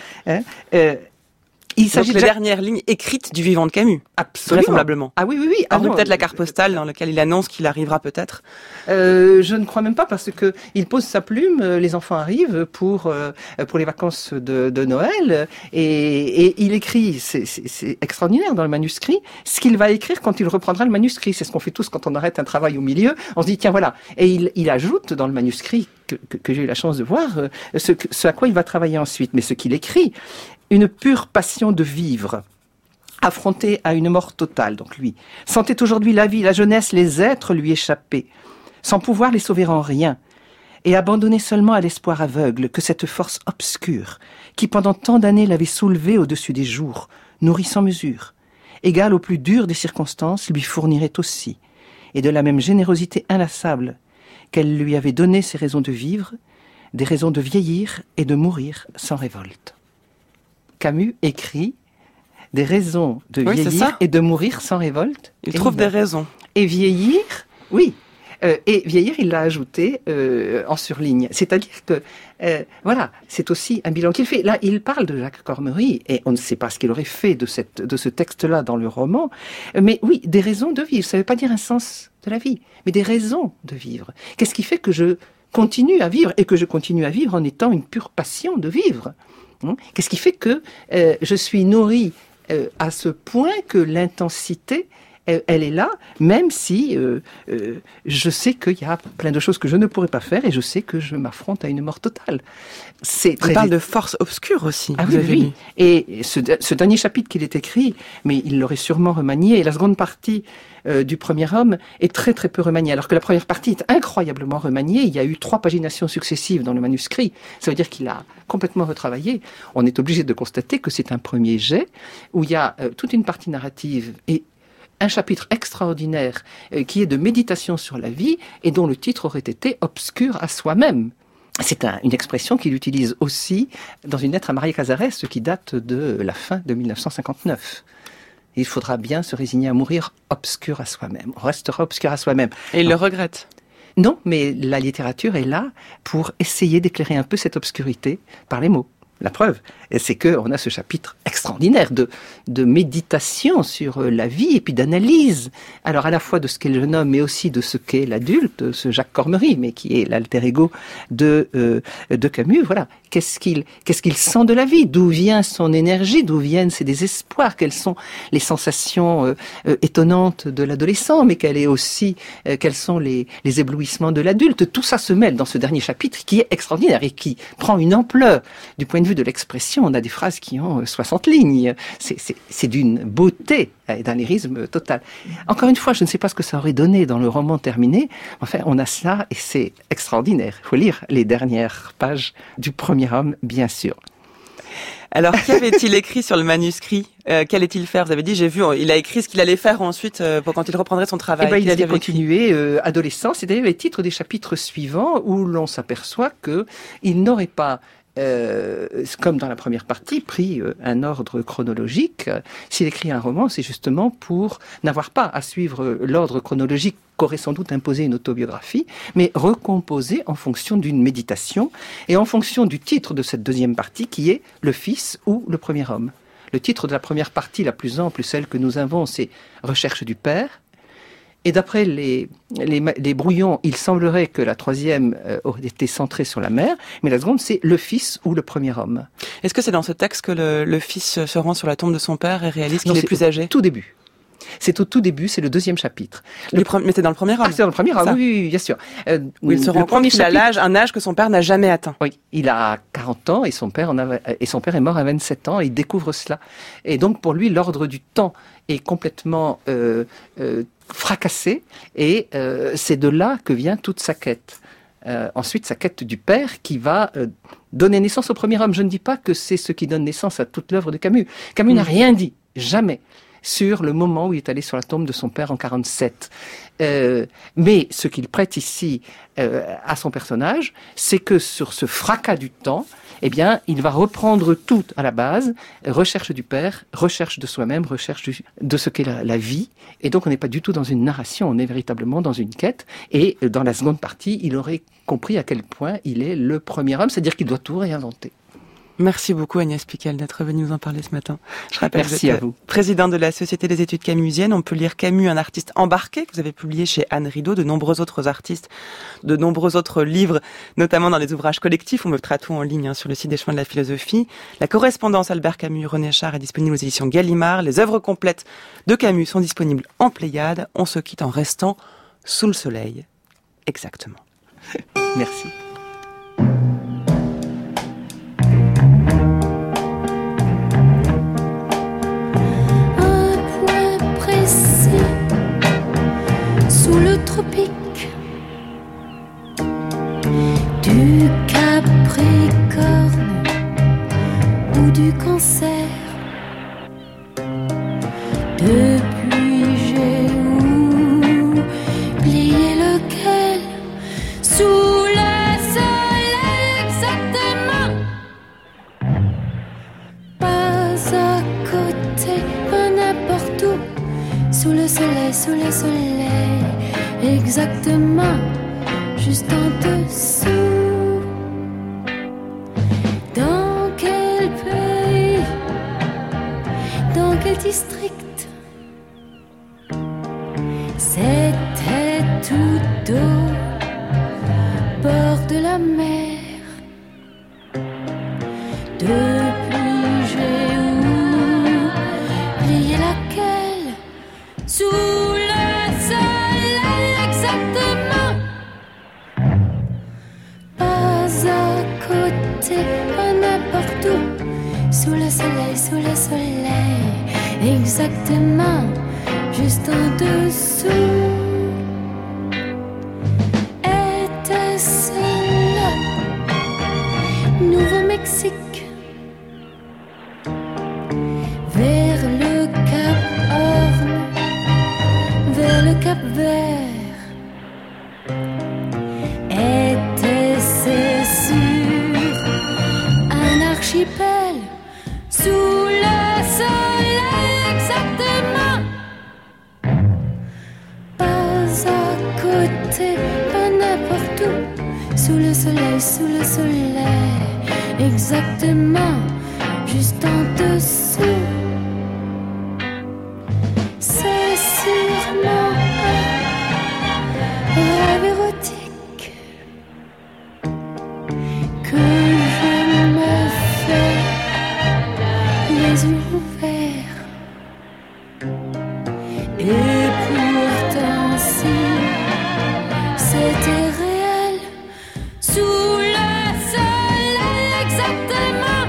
Il s'agit de la dernière ligne écrite du vivant de Camus. Absolument. Vraisemblablement. Ah oui. Peut-être la carte postale dans laquelle il annonce qu'il arrivera peut-être. Je ne crois même pas parce que il pose sa plume, les enfants arrivent pour les vacances de Noël et il écrit, c'est extraordinaire dans le manuscrit, ce qu'il va écrire quand il reprendra le manuscrit. C'est ce qu'on fait tous quand on arrête un travail au milieu. On se dit tiens voilà. Et il ajoute dans le manuscrit que j'ai eu la chance de voir ce à quoi il va travailler ensuite. Mais ce qu'il écrit, une pure passion de vivre, affronté à une mort totale, donc lui, sentait aujourd'hui la vie, la jeunesse, les êtres lui échapper, sans pouvoir les sauver en rien, et abandonné seulement à l'espoir aveugle que cette force obscure, qui pendant tant d'années l'avait soulevé au-dessus des jours, nourrit sans mesure, égale au plus dur des circonstances, lui fournirait aussi, et de la même générosité inlassable qu'elle lui avait donné ses raisons de vivre, des raisons de vieillir et de mourir sans révolte. Camus écrit des raisons de vieillir et de mourir sans révolte. Il trouve des raisons. Et vieillir, oui. Et vieillir, il l'a ajouté en surligne. C'est-à-dire que, voilà, c'est aussi un bilan qu'il fait. Là, il parle de Jacques Cormery, et on ne sait pas ce qu'il aurait fait de ce texte-là dans le roman. Mais oui, des raisons de vivre. Ça ne veut pas dire un sens de la vie, mais des raisons de vivre. Qu'est-ce qui fait que je continue à vivre, et que je continue à vivre en étant une pure passion de vivre ? Qu'est-ce qui fait que je suis nourri à ce point que l'intensité, elle est là, même si je sais qu'il y a plein de choses que je ne pourrais pas faire et je sais que je m'affronte à une mort totale. Il parle de force obscure aussi. Ah oui. Et ce dernier chapitre qu'il est écrit, mais il l'aurait sûrement remanié, et la seconde partie du Premier Homme est très très peu remaniée, alors que la première partie est incroyablement remaniée. Il y a eu 3 paginations successives dans le manuscrit. Ça veut dire qu'il a complètement retravaillé. On est obligé de constater que c'est un premier jet où il y a toute une partie narrative et un chapitre extraordinaire qui est de méditation sur la vie et dont le titre aurait été « Obscur à soi-même ». C'est une expression qu'il utilise aussi dans une lettre à Maria Casares qui date de la fin de 1959. Il faudra bien se résigner à mourir obscur à soi-même. On restera obscur à soi-même. Et il le regrette. Non, mais la littérature est là pour essayer d'éclairer un peu cette obscurité par les mots. La preuve, c'est qu'on a ce chapitre extraordinaire de méditation sur la vie et puis d'analyse, alors à la fois de ce qu'est le jeune homme, mais aussi de ce qu'est l'adulte, ce Jacques Cormery, mais qui est l'alter ego de Camus. Voilà, qu'est-ce qu'il sent de la vie, d'où vient son énergie, d'où viennent ses désespoirs, quelles sont les sensations étonnantes de l'adolescent, mais quels sont les éblouissements de l'adulte. Tout ça se mêle dans ce dernier chapitre qui est extraordinaire et qui prend une ampleur du point de vue de l'expression. On a des phrases qui ont 60 lignes. C'est d'une beauté et d'un lyrisme total. Encore une fois, je ne sais pas ce que ça aurait donné dans le roman terminé. Enfin, on a ça et c'est extraordinaire. Il faut lire les dernières pages du Premier Homme, bien sûr. Alors, qu'avait-il écrit sur le manuscrit ? Qu'allait-il faire ? Vous avez dit, j'ai vu, il a écrit ce qu'il allait faire ensuite pour quand il reprendrait son travail. Il allait continuer adolescent. C'est d'ailleurs les titres des chapitres suivants où l'on s'aperçoit qu'il n'aurait pas comme dans la première partie, pris un ordre chronologique. S'il écrit un roman, c'est justement pour n'avoir pas à suivre l'ordre chronologique qu'aurait sans doute imposé une autobiographie, mais recomposer en fonction d'une méditation et en fonction du titre de cette deuxième partie qui est « Le Fils ou le Premier Homme ». Le titre de la première partie, la plus ample, celle que nous avons, c'est « Recherche du Père ». Et d'après les brouillons, il semblerait que la troisième aurait été centrée sur la mère, mais la seconde, c'est le fils ou le premier homme. Est-ce que c'est dans ce texte que le fils se rend sur la tombe de son père et réalise qu'il est plus âgé ? Tout début. C'est au tout début, c'est le 2e chapitre. Mais c'est dans le premier homme. Ah, c'est dans le premier homme, oui, bien sûr. Où il se rend compte qu'il a un âge que son père n'a jamais atteint. Oui, il a 40 ans et son père est mort à 27 ans et il découvre cela. Et donc pour lui, l'ordre du temps est complètement fracassé et c'est de là que vient toute sa quête. Ensuite, sa quête du père qui va donner naissance au premier homme. Je ne dis pas que c'est ce qui donne naissance à toute l'œuvre de Camus. Camus n'a rien dit, jamais, sur le moment où il est allé sur la tombe de son père en 47. Mais ce qu'il prête ici à son personnage, c'est que sur ce fracas du temps, eh bien, il va reprendre tout à la base, recherche du père, recherche de soi-même, recherche de ce qu'est la vie. Et donc, on n'est pas du tout dans une narration, on est véritablement dans une quête. Et dans la seconde partie, il aurait compris à quel point il est le premier homme, c'est-à-dire qu'il doit tout réinventer. Merci beaucoup Agnès Piquel d'être venue nous en parler ce matin. Je rappelle Merci à vous. Présidente de la Société des études camusiennes. On peut lire Camus, un artiste embarqué, que vous avez publié chez Anne Rideau, de nombreux autres artistes, de nombreux autres livres, notamment dans les ouvrages collectifs. On mettra tout en ligne sur le site des Chemins de la Philosophie. La correspondance Albert Camus, René Char est disponible aux éditions Gallimard. Les œuvres complètes de Camus sont disponibles en Pléiade. On se quitte en restant sous le soleil. Exactement. Merci. Sous le tropique du Capricorne ou du Cancer, depuis j'ai oublié lequel, sous le soleil exactement, pas à côté, pas n'importe où, sous le soleil, exactement, juste en dessous. Dans quel pays, dans quel district, c'était tout au bord de la mer. Depuis j'ai oublié laquelle, sous le soleil exactement, pas à côté, pas n'importe où, sous le soleil exactement, juste en dessous. Était-ce là, Nouveau-Mexique, vers le Cap Horn, vers le Cap Vert? Était-ce sur un archipel, sous le soleil exactement, pas à côté, pas n'importe où, sous le soleil exactement, juste en dessous? C'est sûrement un rêve érotique que je me fais les yeux ouverts. Et pourtant si c'était réel, sous le soleil exactement,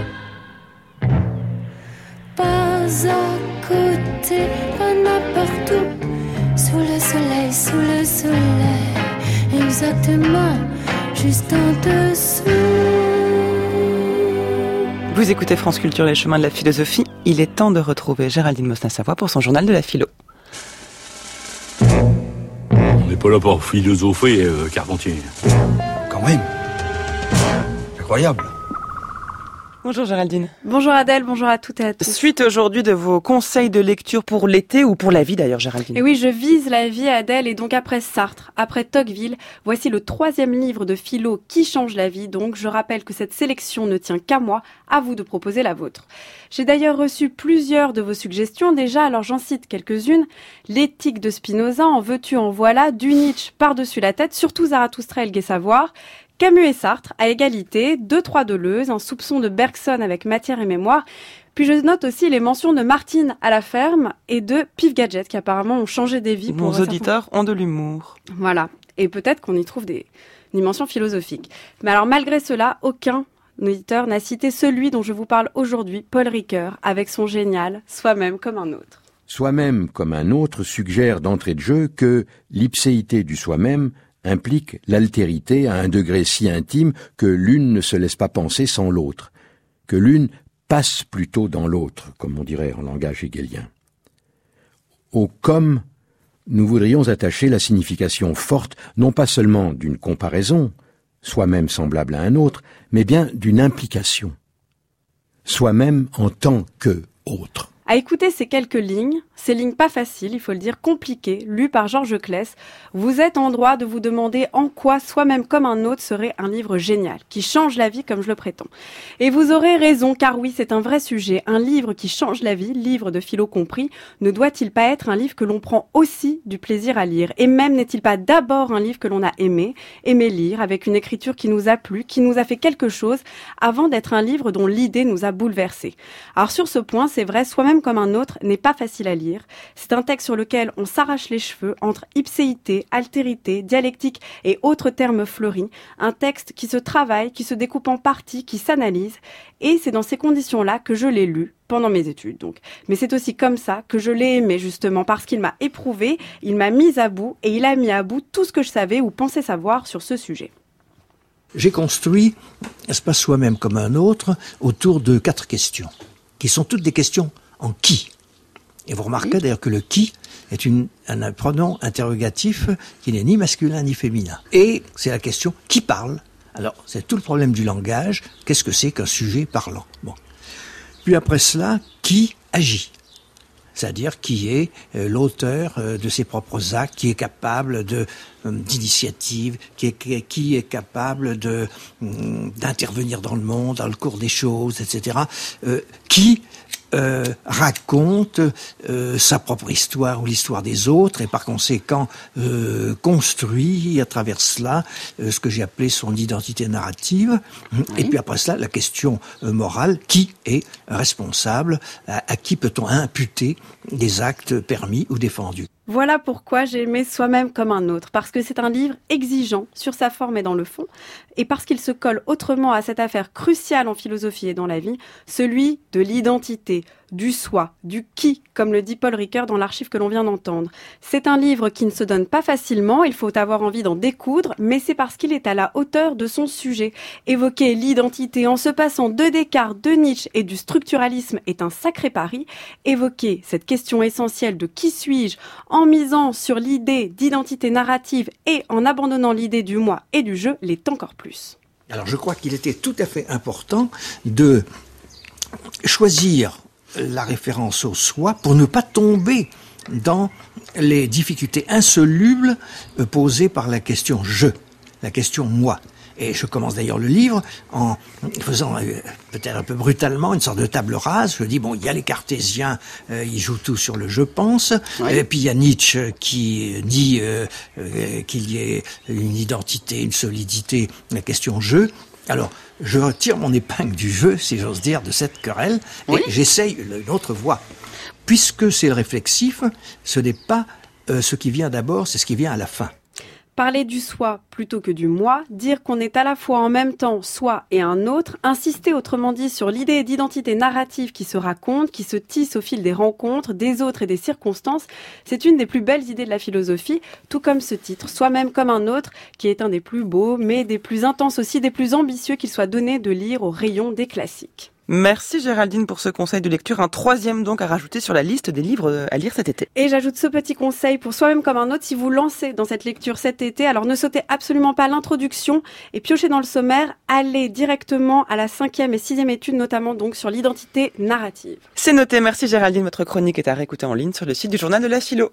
pas à côté, pas n'importe où, sous le soleil exactement, juste en dessous. Vous écoutez France Culture, les chemins de la philosophie. Il est temps de retrouver Géraldine Mosna-Savoie pour son journal de la philo. On n'est pas là pour philosopher, Carpentier. Quand même. C'est incroyable. Bonjour Géraldine. Bonjour Adèle, bonjour à toutes et à tous. Suite aujourd'hui de vos conseils de lecture pour l'été ou pour la vie d'ailleurs Géraldine. Et oui, je vise la vie Adèle et donc après Sartre, après Tocqueville, voici le 3e livre de philo qui change la vie. Donc je rappelle que cette sélection ne tient qu'à moi, à vous de proposer la vôtre. J'ai d'ailleurs reçu plusieurs de vos suggestions déjà, alors j'en cite quelques-unes. L'éthique de Spinoza, en veux-tu en voilà, du Nietzsche par-dessus la tête, surtout Zarathustra et le gai savoir. Camus et Sartre, à égalité, 2-3 Deleuze, un soupçon de Bergson avec Matière et Mémoire, Puis je note aussi les mentions de Martine à la ferme et de Pif Gadget qui apparemment ont changé des vies. Nos auditeurs ont de l'humour. Voilà, et peut-être qu'on y trouve des dimensions philosophiques. Mais alors malgré cela, aucun auditeur n'a cité celui dont je vous parle aujourd'hui, Paul Ricoeur, avec son génial « Soi-même comme un autre ». Soi-même comme un autre suggère d'entrée de jeu que l'ipséité du soi-même implique l'altérité à un degré si intime que l'une ne se laisse pas penser sans l'autre, que l'une passe plutôt dans l'autre, comme on dirait en langage hegelien. Au « comme », nous voudrions attacher la signification forte non pas seulement d'une comparaison, soi-même semblable à un autre, mais bien d'une implication. Soi-même en tant que autre. À écouter ces quelques lignes pas faciles, il faut le dire, compliquées, lues par Georges Claes, vous êtes en droit de vous demander en quoi Soi-même comme un autre serait un livre génial, qui change la vie comme je le prétends. Et vous aurez raison, car oui, c'est un vrai sujet. Un livre qui change la vie, livre de philo compris, ne doit-il pas être un livre que l'on prend aussi du plaisir à lire? Et même n'est-il pas d'abord un livre que l'on a aimé lire, avec une écriture qui nous a plu, qui nous a fait quelque chose, avant d'être un livre dont l'idée nous a bouleversés? Alors sur ce point, c'est vrai, Soi-même comme un autre n'est pas facile à lire. C'est un texte sur lequel on s'arrache les cheveux entre ipséité, altérité, dialectique et autres termes fleuris. Un texte qui se travaille, qui se découpe en parties, qui s'analyse. Et c'est dans ces conditions-là que je l'ai lu, pendant mes études donc. Mais c'est aussi comme ça que je l'ai aimé justement, parce qu'il m'a éprouvé, il m'a mise à bout et il a mis à bout tout ce que je savais ou pensais savoir sur ce sujet. J'ai construit Espace Soi-même comme un autre autour de 4 questions, qui sont toutes des questions en qui. Et vous remarquez d'ailleurs que le qui est un pronom interrogatif qui n'est ni masculin ni féminin. Et c'est la question qui parle. Alors, c'est tout le problème du langage. Qu'est-ce que c'est qu'un sujet parlant? Bon. Puis après cela, qui agit? C'est-à-dire qui est l'auteur de ses propres actes, qui est capable d'initiative, qui est capable d'intervenir dans le monde, dans le cours des choses, etc. Qui raconte sa propre histoire ou l'histoire des autres et par conséquent construit à travers cela ce que j'ai appelé son identité narrative. Oui. Et puis après cela, la question morale, qui est responsable, à qui peut-on imputer des actes permis ou défendus. Voilà pourquoi j'ai aimé Soi-même comme un autre, parce que c'est un livre exigeant sur sa forme et dans le fond, et parce qu'il se colle autrement à cette affaire cruciale en philosophie et dans la vie, celui de l'identité, du soi, du qui, comme le dit Paul Ricoeur dans l'archive que l'on vient d'entendre. C'est un livre qui ne se donne pas facilement, il faut avoir envie d'en découdre, mais c'est parce qu'il est à la hauteur de son sujet. Évoquer l'identité en se passant de Descartes, de Nietzsche et du structuralisme est un sacré pari. Évoquer cette question essentielle de qui suis-je en misant sur l'idée d'identité narrative et en abandonnant l'idée du moi et du je l'est encore plus. Alors je crois qu'il était tout à fait important de choisir la référence au soi pour ne pas tomber dans les difficultés insolubles posées par la question je, la question moi. Et je commence d'ailleurs le livre en faisant peut-être un peu brutalement une sorte de table rase. Je dis bon, il y a les cartésiens, ils jouent tout sur le je pense. Oui. Et puis il y a Nietzsche qui dit qu'il y ait une identité, une solidité, la question je. Alors, je retire mon épingle du jeu, si j'ose dire, de cette querelle, oui. Et j'essaye une autre voie. Puisque c'est le réflexif, ce n'est pas ce qui vient d'abord, c'est ce qui vient à la fin. Parler du soi plutôt que du moi, dire qu'on est à la fois en même temps soi et un autre, insister autrement dit sur l'idée d'identité narrative qui se raconte, qui se tisse au fil des rencontres, des autres et des circonstances, c'est une des plus belles idées de la philosophie, tout comme ce titre, Soi-même comme un autre, qui est un des plus beaux, mais des plus intenses aussi, des plus ambitieux qu'il soit donné de lire au rayon des classiques. Merci Géraldine pour ce conseil de lecture, un 3e donc à rajouter sur la liste des livres à lire cet été. Et j'ajoute ce petit conseil pour Soi-même comme un autre, si vous lancez dans cette lecture cet été, alors ne sautez absolument pas l'introduction et piochez dans le sommaire, allez directement à la 5e et 6e étude, notamment donc sur l'identité narrative. C'est noté, merci Géraldine, votre chronique est à réécouter en ligne sur le site du Journal de la Philo.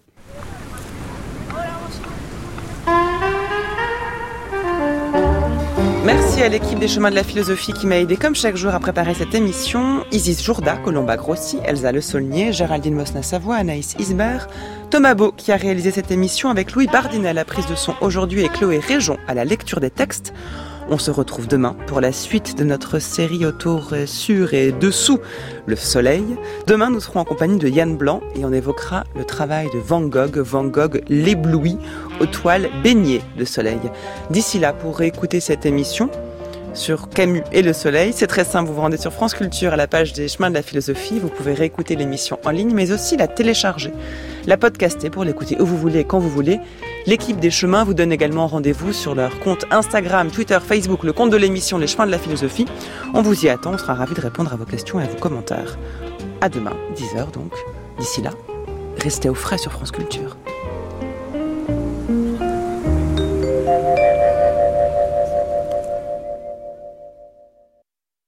Merci à l'équipe des Chemins de la Philosophie qui m'a aidé comme chaque jour à préparer cette émission. Isis Jourda, Colomba Grossi, Elsa Le Saulnier, Géraldine Mosna-Savoie, Anaïs Isbert, Thomas Beau qui a réalisé cette émission avec Louis Bardinet à la prise de son aujourd'hui et Chloé Réjon à la lecture des textes. On se retrouve demain pour la suite de notre série autour sur et dessous le soleil. Demain, nous serons en compagnie de Yann Blanc et on évoquera le travail de Van Gogh l'ébloui aux toiles baignées de soleil. D'ici là, pour réécouter cette émission sur Camus et le soleil, c'est très simple, vous vous rendez sur France Culture à la page des Chemins de la Philosophie, vous pouvez réécouter l'émission en ligne, mais aussi la télécharger, la podcaster pour l'écouter où vous voulez et quand vous voulez. L'équipe des Chemins vous donne également rendez-vous sur leur compte Instagram, Twitter, Facebook, le compte de l'émission Les Chemins de la Philosophie. On vous y attend, on sera ravis de répondre à vos questions et à vos commentaires. À demain, 10h donc. D'ici là, restez au frais sur France Culture.